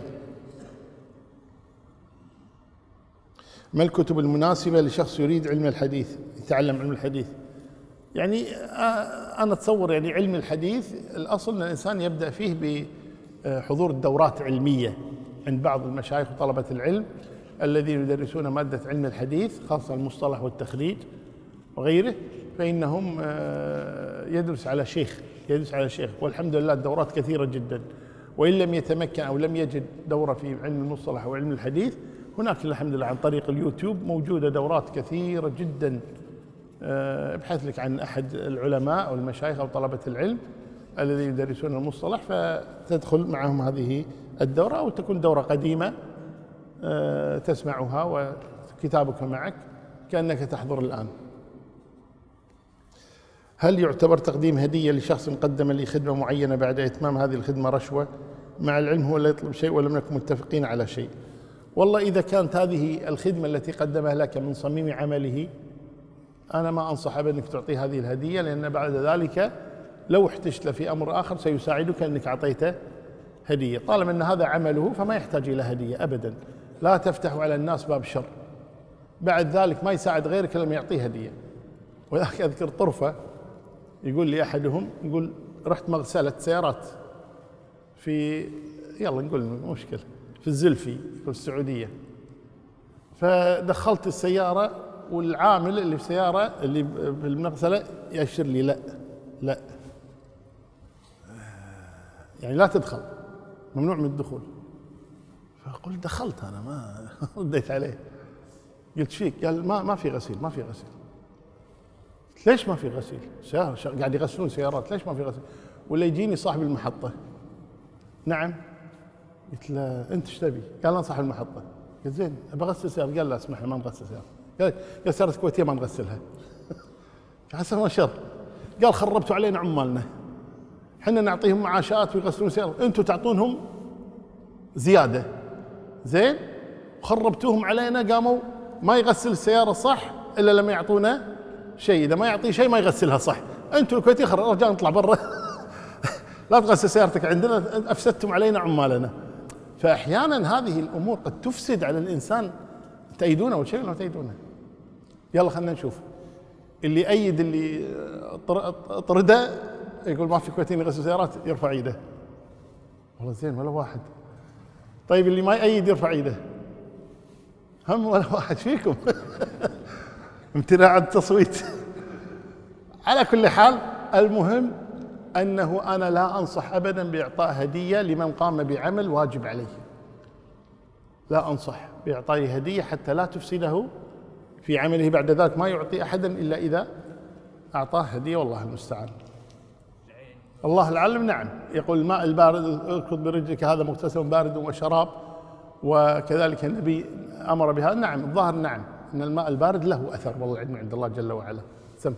ما الكتب المناسبة لشخص يريد علم الحديث، يتعلم علم الحديث؟ يعني أنا أتصور يعني علم الحديث الأصل أن الإنسان يبدأ فيه بحضور الدورات علمية عند بعض المشايخ وطلبة العلم الذين يدرسون مادة علم الحديث، خاصة المصطلح والتخريج وغيره، فإنهم يدرس على شيخ يدرس على شيخ والحمد لله الدورات كثيرة جدا. وإن لم يتمكن أو لم يجد دورة في علم المصطلح وعلم الحديث، هناك الحمد لله عن طريق اليوتيوب موجودة دورات كثيرة جدا. ابحث لك عن أحد العلماء أو المشايخ أو طلبة العلم الذين يدرسون المصطلح فتدخل معهم هذه الدورة، أو تكون دورة قديمة تسمعها وكتابك معك كأنك تحضر الآن. هل يعتبر تقديم هدية لشخص قدم لي خدمة معينة بعد إتمام هذه الخدمة رشوة، مع العلم هو لا يطلب شيء ولم نكن متفقين على شيء؟ والله إذا كانت هذه الخدمة التي قدمها لك من صميم عمله، أنا ما أنصح أبدا أنك تعطيه هذه الهدية، لأن بعد ذلك لو احتجت في أمر آخر سيساعدك أنك أعطيته هدية. طالما أن هذا عمله فما يحتاج إلى هدية أبدا. لا تفتح على الناس باب شر، بعد ذلك ما يساعد غيرك لما يعطيه هدية. وذاك أذكر طرفة يقول لي أحدهم، يقول: رحت مغسلة سيارات في يلا نقول مشكلة في الزلفي في السعودية، فدخلت السيارة والعامل اللي في السيارة اللي بالمغسلة يأشر لي لا لا يعني لا تدخل، ممنوع من الدخول. فقلت دخلت أنا ما رديت عليه، قلت فيك؟ قال ما ما في غسيل ما في غسيل. ليش ما في غسيل؟ سيارة قاعد يغسلون سيارات، ليش ما في غسيل؟ ولا يجيني صاحب المحطة. نعم. قلت له أنت ايش تبي؟ قال أنا صاحب المحطة. قلت زين أبغى أغسل سيارة. قال لا اسمح لي ما نغسل سيارة. قال يا سيارة كويتية ما نغسلها. حسن ما شر. قال خربتوا علينا عمالنا، احنا نعطيهم معاشات ويغسلون سيارة، انتم تعطونهم زيادة، زين، خربتوهم علينا، قاموا ما يغسل السيارة صح إلا لما يعطونا شيء، إذا ما يعطيه شيء ما يغسلها صح. أنتم الكويتيين خرب رجال نطلع برا لا تغسل سيارتك عندنا، أفسدتم علينا عمالنا. فأحيانا هذه الأمور قد تفسد على الإنسان. تأيدونه أول شيء ولا ما تأيدونه؟ يلا خلينا نشوف اللي أيد اللي طرده يقول ما في كويتيين يغسلوا سيارات يرفع ايده. والله زين ولا واحد. طيب اللي ما يأيد يرفع ايده. هم ولا واحد فيكم امتناع التصويت. على كل حال المهم أنه أنا لا أنصح أبدا بإعطاء هدية لمن قام بعمل واجب عليه. لا أنصح بإعطائه هدية حتى لا تفسده في عمله، بعد ذلك ما يعطي أحدا إلا إذا أعطاه هدية، والله المستعان. الله العلم. نعم. يقول الماء البارد اركض برجلك هذا مغتسل بارد وشراب، وكذلك النبي أمر بهذا. نعم الظاهر نعم أن الماء البارد له أثر، والله العلم عند الله جل وعلا. سم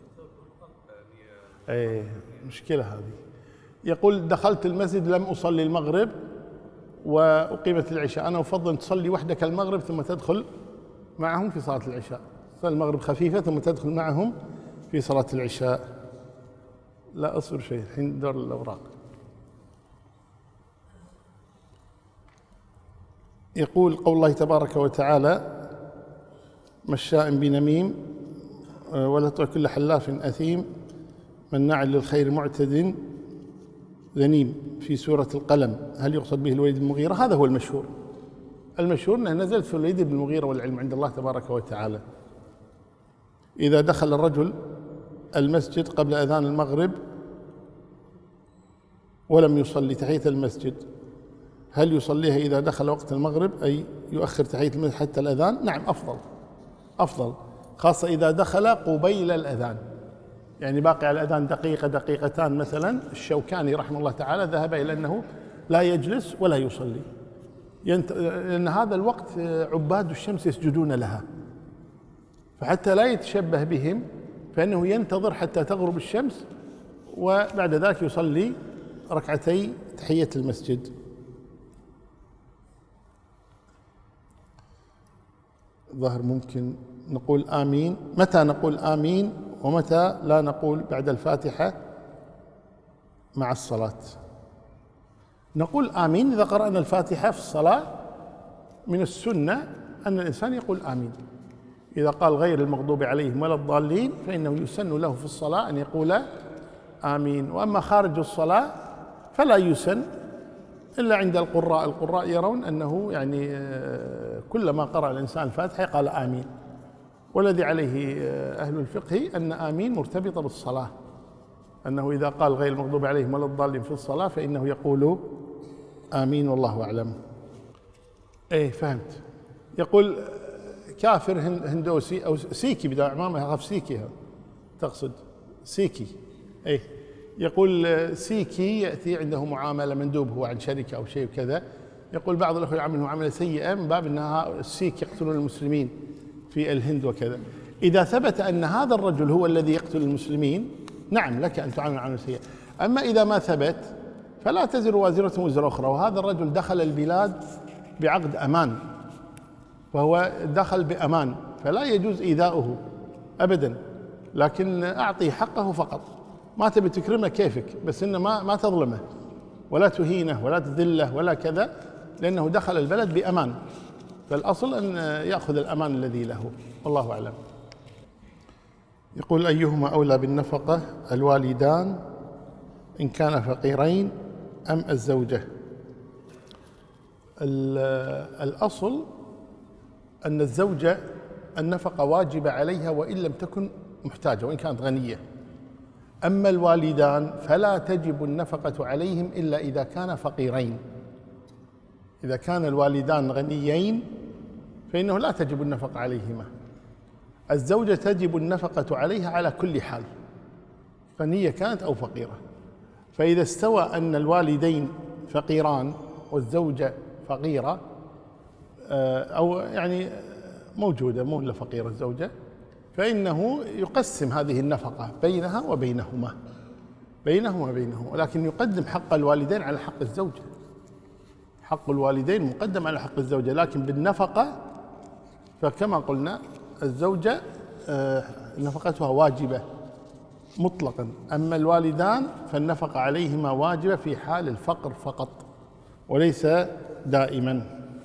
ايه مشكلة هذه. يقول دخلت المسجد لم أصلي المغرب وأقيمت العشاء، أنا أفضل أن تصلي وحدك المغرب ثم تدخل معهم في صلاة العشاء. صلاة المغرب خفيفة ثم تدخل معهم في صلاة العشاء. لا أصبر شيء الحين دور الأوراق. يقول قول الله تبارك وتعالى مشاء بنميم ولا تطع كل حلاف أثيم مناع للخير معتد ذنيم في سورة القلم، هل يقصد به الوليد بن المغيرة؟ هذا هو المشهور. المشهور أنها نزلت في الوليد بن المغيرة والعلم عند الله تبارك وتعالى. إذا دخل الرجل المسجد قبل أذان المغرب ولم يصلي تحية المسجد، هل يصليها إذا دخل وقت المغرب أي يؤخر تحية المسجد حتى الأذان؟ نعم أفضل أفضل، خاصة إذا دخل قبيل الأذان، يعني باقي على الأذان دقيقة دقيقتان مثلا. الشوكاني رحمه الله تعالى ذهب إلى أنه لا يجلس ولا يصلي، لأن هذا الوقت عباد الشمس يسجدون لها، فحتى لا يتشبه بهم فإنه ينتظر حتى تغرب الشمس وبعد ذلك يصلي ركعتي تحية المسجد. ظهر ممكن نقول آمين، متى نقول آمين ومتى لا نقول بعد الفاتحة مع الصلاة؟ نقول آمين إذا قرأنا الفاتحة في الصلاة، من السنة أن الإنسان يقول آمين. إذا قال غير المغضوب عليهم ولا الضالين فإنه يسن له في الصلاة أن يقول آمين. وأما خارج الصلاة فلا يسن إلا عند القراء. القراء يرون أنه يعني كلما قرأ الإنسان الفاتحة قال آمين، والذي عليه أهل الفقه أن آمين مرتبطة بالصلاة، أنه إذا قال غير المغضوب عليهم ولا الضالين في الصلاة فإنه يقول آمين والله أعلم. إيه فهمت. يقول كافر هندوسي أو سيكي بدأ عمامة أخاف سيكي تقصد سيكي. إيه يقول سيكي يأتي عنده معاملة مندوب هو عن شركة أو شيء كذا، يقول بعض الأخوة يعملون معاملة سيئة من باب أنها السيك يقتلون المسلمين في الهند وكذا. إذا ثبت أن هذا الرجل هو الذي يقتل المسلمين نعم لك أن تعامل معاملة سيئة، أما إذا ما ثبت فلا تزر وازرة وزر أخرى. وهذا الرجل دخل البلاد بعقد أمان، وهو دخل بأمان فلا يجوز إيذاؤه أبدا، لكن أعطي حقه فقط. ما تبي تكرمه كيفك، بس إنه ما ما تظلمه ولا تهينه ولا تذله ولا كذا، لأنه دخل البلد بأمان، فالأصل أن يأخذ الأمان الذي له، والله أعلم. يقول أيهما أولى بالنفقة، الوالدان إن كان فقيرين أم الزوجة؟ الأصل أن الزوجة النفقة واجبة عليها وإن لم تكن محتاجة وإن كانت غنية. أما الوالدان فلا تجب النفقة عليهم إلا إذا كان فقيرين. إذا كان الوالدان غنيين فإنه لا تجب النفقة عليهما. الزوجة تجب النفقة عليها على كل حال، غنية كانت أو فقيرة. فإذا استوى أن الوالدين فقيران والزوجة فقيرة أو يعني موجودة مو إلا فقيرة الزوجة، فإنه يقسم هذه النفقة بينها وبينهما بينهما وبينهما ولكن يقدم حق الوالدين على حق الزوجة. حق الوالدين مقدم على حق الزوجة، لكن بالنفقة فكما قلنا الزوجة نفقتها واجبة مطلقا، أما الوالدان فالنفقة عليهما واجبة في حال الفقر فقط وليس دائما.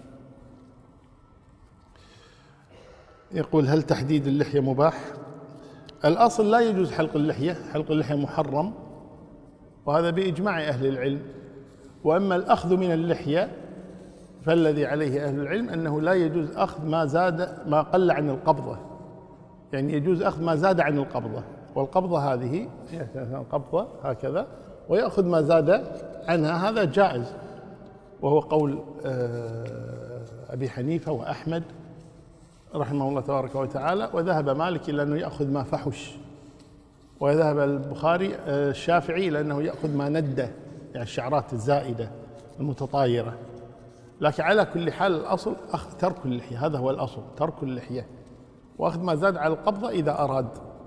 يقول هل تحديد اللحية مباح؟ الأصل لا يجوز حلق اللحية، حلق اللحية محرم وهذا بإجماع أهل العلم. وأما الأخذ من اللحية فالذي عليه أهل العلم أنه لا يجوز أخذ ما زاد ما قل عن القبضة، يعني يجوز أخذ ما زاد عن القبضة، والقبضة هذه قبضة هكذا ويأخذ ما زاد عنها، هذا جائز، وهو قول أبي حنيفة وأحمد رحمه الله تبارك وتعالى. وذهب مالك إلى أنه يأخذ ما فحش، وذهب البخاري الشافعي إلى أنه يأخذ ما ندة، يعني الشعرات الزائدة المتطايرة. لكن على كل حال الأصل ترك اللحية، هذا هو الأصل، ترك اللحية، وأخذ ما زاد على القبضة إذا أراد.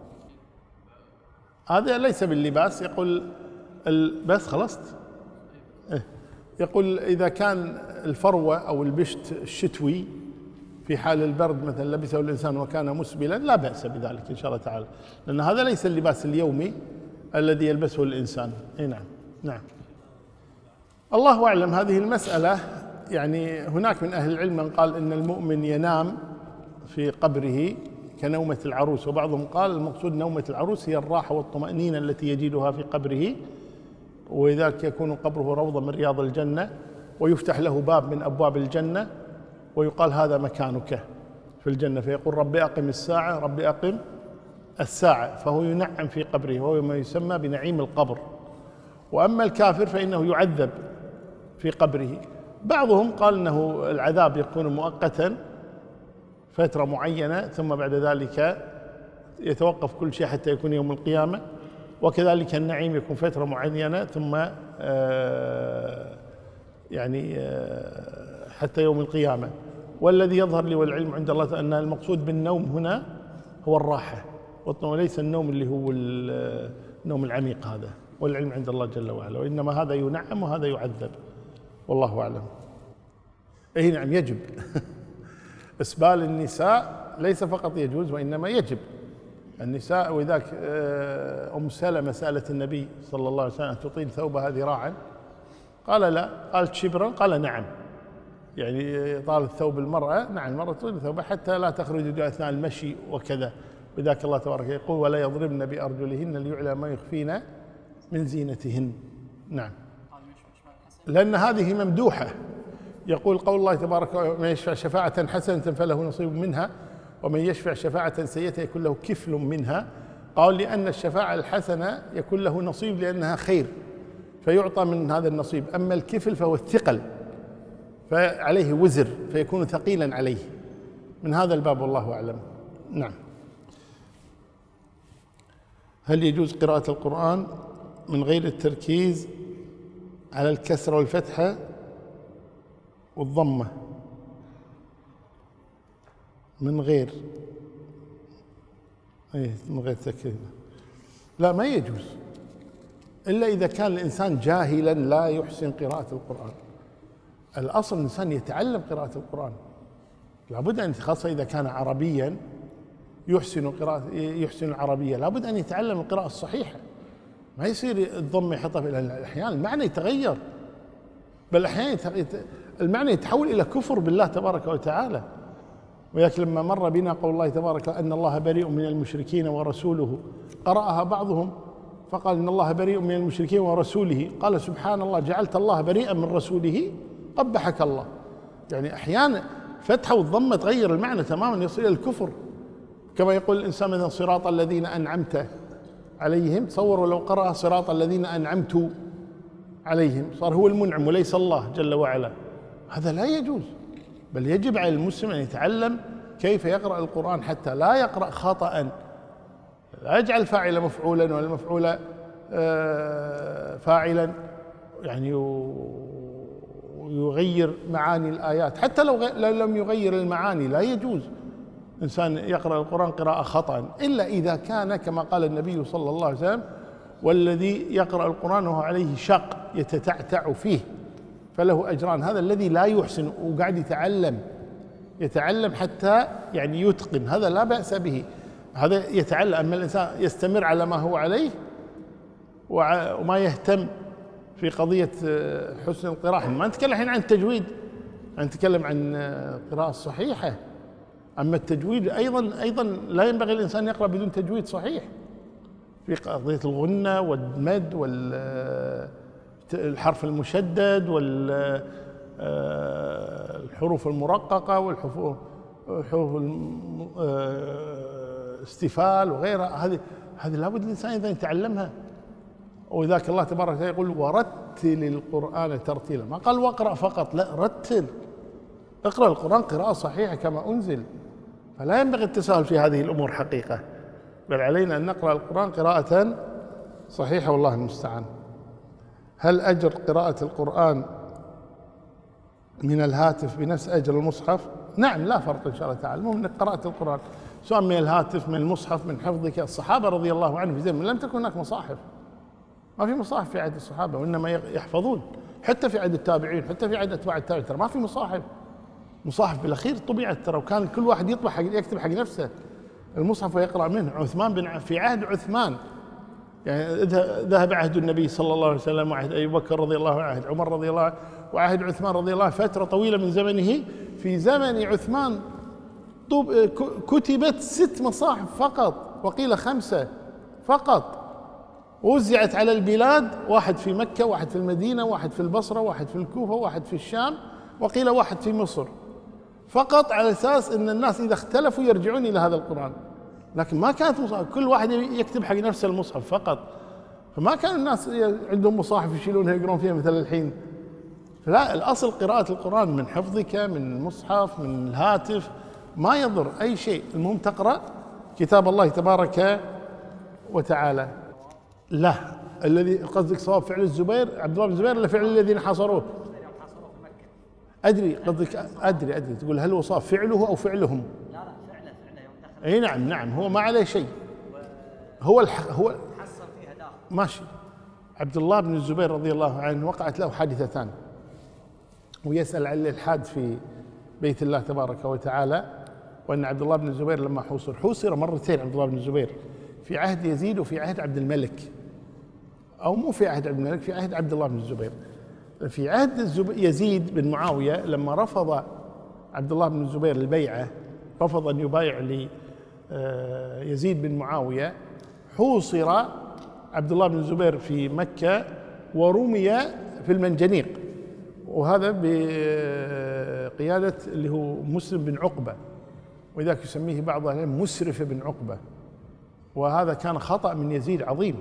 هذا ليس باللباس. يقول بس خلصت. يقول إذا كان الفروة أو البشت الشتوي في حال البرد مثلا لبسه الإنسان وكان مسبلا لا بأس بذلك إن شاء الله تعالى، لأن هذا ليس اللباس اليومي الذي يلبسه الإنسان. إيه نعم نعم. الله أعلم. هذه المسألة يعني هناك من أهل العلم من قال إن المؤمن ينام في قبره كنومة العروس، وبعضهم قال المقصود نومة العروس هي الراحة والطمأنينة التي يجدها في قبره، ولذلك يكون قبره روضة من رياض الجنة، ويفتح له باب من أبواب الجنة، ويقال هذا مكانك في الجنة، فيقول ربي أقم الساعة ربي أقم الساعة، فهو ينعم في قبره، وهو ما يسمى بنعيم القبر. وأما الكافر فإنه يعذب في قبره. بعضهم قال أنه العذاب يكون مؤقتا فترة معينة، ثم بعد ذلك يتوقف كل شيء حتى يكون يوم القيامة، وكذلك النعيم يكون فترة معينة ثم يعني حتى يوم القيامة. والذي يظهر لي والعلم عند الله أن المقصود بالنوم هنا هو الراحة، وليس النوم اللي هو النوم العميق هذا، والعلم عند الله جل وعلا، وإنما هذا ينعم وهذا يعذب، والله أعلم. أي نعم يجب. إسبال النساء ليس فقط يجوز وإنما يجب. النساء، وذاك أم سلمة سألت النبي صلى الله عليه وسلم تطيل ثوبها ذراعا؟ قال لا. قالت شبرا؟ قال نعم. يعني طال ثوب المرأة، نعم المرأة تطيل ثوبها حتى لا تخرج أثناء المشي وكذا. بذاك الله تبارك يقول ولا يضربن بأرجلهن ليعلم ما يخفين من زينتهن. نعم، لأن هذه ممدوحة. يقول قول الله تبارك من يشفع شفاعة حسنة فله نصيب منها ومن يشفع شفاعة سيئة يكون له كفل منها. قال لأن الشفاعة الحسنة يكون له نصيب لأنها خير فيعطى من هذا النصيب، أما الكفل فهو الثقل فعليه وزر فيكون ثقيلا عليه، من هذا الباب والله أعلم. نعم. هل يجوز قراءة القرآن من غير التركيز على الكسرة والفتحة والضمة؟ من غير ايه من غير تركيز؟ لا، ما يجوز إلا إذا كان الإنسان جاهلا لا يحسن قراءة القرآن. الأصل الإنسان يتعلم قراءة القرآن، لابد أن، خاصة إذا كان عربيا يحسن قراءة يحسن العربية، لابد أن يتعلم القراءة الصحيحة. ما يصير الضم يحطها في الأحيان المعنى يتغير، بل أحيانا المعنى يتحول إلى كفر بالله تبارك وتعالى. ولكن لما مر بنا قول الله تبارك أن الله بريء من المشركين ورسوله، قرأها بعضهم فقال إن الله بريء من المشركين ورسوله، قال سبحان الله جعلت الله بريئا من رسوله، قبحك الله. يعني أحيانا فتحة والضمة تغير المعنى تماما، يصل إلى الكفر. كما يقول الإنسان مثلا صراط الذين أنعمت عليهم، تصوروا لو قرأ صراط الذين أنعمت عليهم صار هو المنعم وليس الله جل وعلا. هذا لا يجوز، بل يجب على المسلم أن يتعلم كيف يقرأ القرآن حتى لا يقرأ خطأ، لا يجعل فاعل مفعولا ولا مفعول فاعلا، يعني يغير معاني الآيات. حتى لو لم يغير المعاني لا يجوز إنسان يقرأ القرآن قراءة خطأ، إلا إذا كان كما قال النبي صلى الله عليه وسلم والذي يقرأ القرآن وهو عليه شق يتتعتع فيه فله أجران. هذا الذي لا يحسن وقاعد يتعلم يتعلم حتى يعني يتقن، هذا لا بأس به، هذا يتعلم. أما الإنسان يستمر على ما هو عليه وما يهتم في قضية حسن القراءة، ما نتكلم الحين عن التجويد، نتكلم عن القراءة الصحيحة. أما التجويد أيضا أيضا لا ينبغي الإنسان يقرأ بدون تجويد صحيح، في قضية الغنة والمد والحرف المشدد والحروف المرققة والحروف الاستفال وغيرها، هذه هذه لابد الإنسان أيضا يتعلمها. وذاك الله تبارك وتعالى يقول ورتل القرآن ترتيلا، ما قال واقرأ فقط، لا، رتل، اقرأ القرآن قراءة صحيحة كما أنزل. فلا ينبغي التساهل في هذه الأمور حقيقة، بل علينا أن نقرأ القرآن قراءة صحيحة والله المستعان. هل أجر قراءة القرآن من الهاتف بنفس أجر المصحف؟ نعم، لا فرق إن شاء الله تعالى. المهم أنك قرأت القرآن سواء من الهاتف، من المصحف، من حفظك. الصحابة رضي الله عنهم في زمن لم تكن هناك مصاحف، ما في مصاحف في عهد الصحابة، وإنما يحفظون. حتى في عهد التابعين، حتى في عهد أتباع التابعين، ترى ما في مصاحف. مصاحف بالأخير طبعت ترى، وكان كل واحد يطبع حق يكتب حق نفسه المصحف ويقرأ منه. عثمان بن في عهد عثمان، يعني ذهب عهد النبي صلى الله عليه وسلم وعهد أبي بكر رضي الله عنه، عهد عمر رضي الله عنه، وعهد عثمان رضي الله عنه، فترة طويلة من زمنه. في زمن عثمان كتبت ست مصاحف فقط، وقيل خمسة فقط، وزعت على البلاد، واحد في مكة، واحد في المدينة، واحد في البصرة، واحد في الكوفة، واحد في الشام، وقيل واحد في مصر، فقط على أساس أن الناس إذا اختلفوا يرجعون إلى هذا القرآن. لكن ما كانت مصاحف، كل واحد يكتب حق نفسه المصحف فقط، فما كان الناس عندهم مصاحف يشيلونها يقرون فيها مثل الحين. فلا، الأصل قراءة القرآن من حفظك، من المصحف، من الهاتف، ما يضر أي شيء. المهم تقرأ كتاب الله تبارك وتعالى. لا، الذي قصدك صواب فعل الزبير عبد الله بن الزبير ولا فعل الذين حاصروه؟ أدري قصدك، أدري أدري تقول هل هو صواب فعله أو فعلهم؟ لا لا، فعله فعله يوم دخل. أي نعم نعم، هو ما عليه شيء، هو الح... هو حصل فيها داخل. ماشي. عبد الله بن الزبير رضي الله عنه وقعت له حادثتان، ويسأل عن الإلحاد في بيت الله تبارك وتعالى، وأن عبد الله بن الزبير لما حوصر حوصر مرتين عبد الله بن الزبير، في عهد يزيد وفي عهد عبد الملك، أو مو في عهد عبد الملك، في عهد عبد الله بن الزبير. في عهد يزيد بن معاوية لما رفض عبد الله بن الزبير البيعة، رفض أن يبايع ليزيد بن معاوية، حوصر عبد الله بن الزبير في مكة ورمي في المنجنيق، وهذا بقيادة اللي هو مسلم بن عقبة، وذاك يسميه بعض أهل العلم مسرف بن عقبة، وهذا كان خطأ من يزيد عظيم.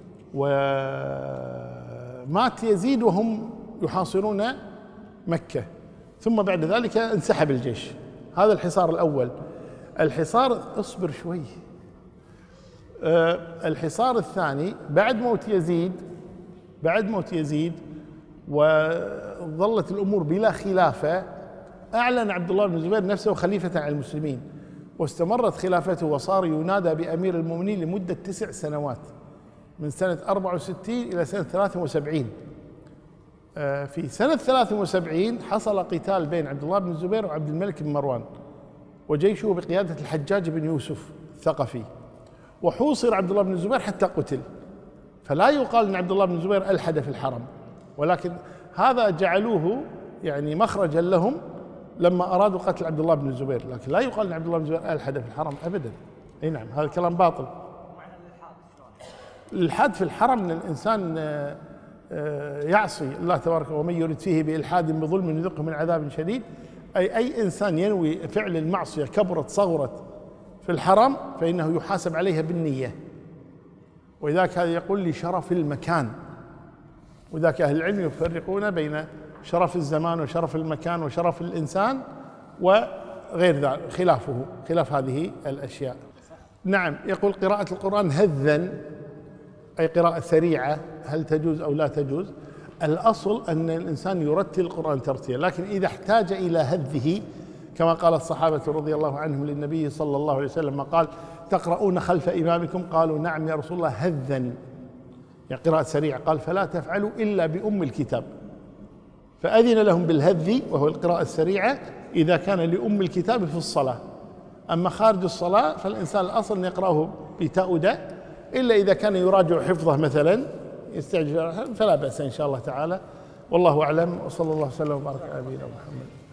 ومات يزيد وهم يحاصرون مكة، ثم بعد ذلك انسحب الجيش. هذا الحصار الأول. الحصار اصبر شوي. أه الحصار الثاني بعد موت يزيد، بعد موت يزيد وظلت الأمور بلا خلافة، أعلن عبد الله بن الزبير نفسه خليفة على المسلمين، واستمرت خلافته وصار ينادى بأمير المؤمنين لمدة تسع سنوات، من سنة أربعة وستين إلى سنة ثلاثة وسبعين. في سنة ثلاثة وسبعين حصل قتال بين عبد الله بن الزبير وعبد الملك بن مروان، وجيشه بقيادة الحجاج بن يوسف الثقفي، وحوصر عبد الله بن الزبير حتى قتل. فلا يقال أن عبد الله بن الزبير ألحد في الحرم، ولكن هذا جعلوه يعني مخرجا لهم لما أرادوا قتل عبد الله بن الزبير، لكن لا يقال أن عبد الله بن الزبير ألحد في الحرم أبدا. أي نعم، هذا الكلام باطل. الإلحاد في الحرم أن الإنسان يعصي الله تبارك، ومن يرد فيه بإلحاد بظلم يذقه من عذاب شديد. أي أي إنسان ينوي فعل المعصية كبرت صغرت في الحرم فإنه يحاسب عليها بالنية، وذاك هذا يقول لشرف المكان، وذاك أهل العلم يفرقون بين شرف الزمان وشرف المكان وشرف الإنسان وغير ذلك، خلافه خلاف هذه الأشياء. نعم. يقول قراءة القرآن هذا أي قراءة سريعة، هل تجوز أو لا تجوز؟ الأصل أن الإنسان يرتل القرآن ترتيلا، لكن إذا احتاج إلى هذه كما قال الصحابة رضي الله عنهم للنبي صلى الله عليه وسلم ما قال تقرؤون خلف إمامكم؟ قالوا نعم يا رسول الله هذا، يعني قراءة سريعة. قال فلا تفعلوا إلا بأم الكتاب، فأذن لهم بالهذ وهو القراءة السريعة إذا كان لأم الكتاب في الصلاة. أما خارج الصلاة فالإنسان الأصل أن يقرأه بتاء داء، إلا إذا كان يراجع حفظه مثلا يستعجل فلا بأس إن شاء الله تعالى. والله أعلم، وصلى الله وسلم وبارك على نبينا محمد.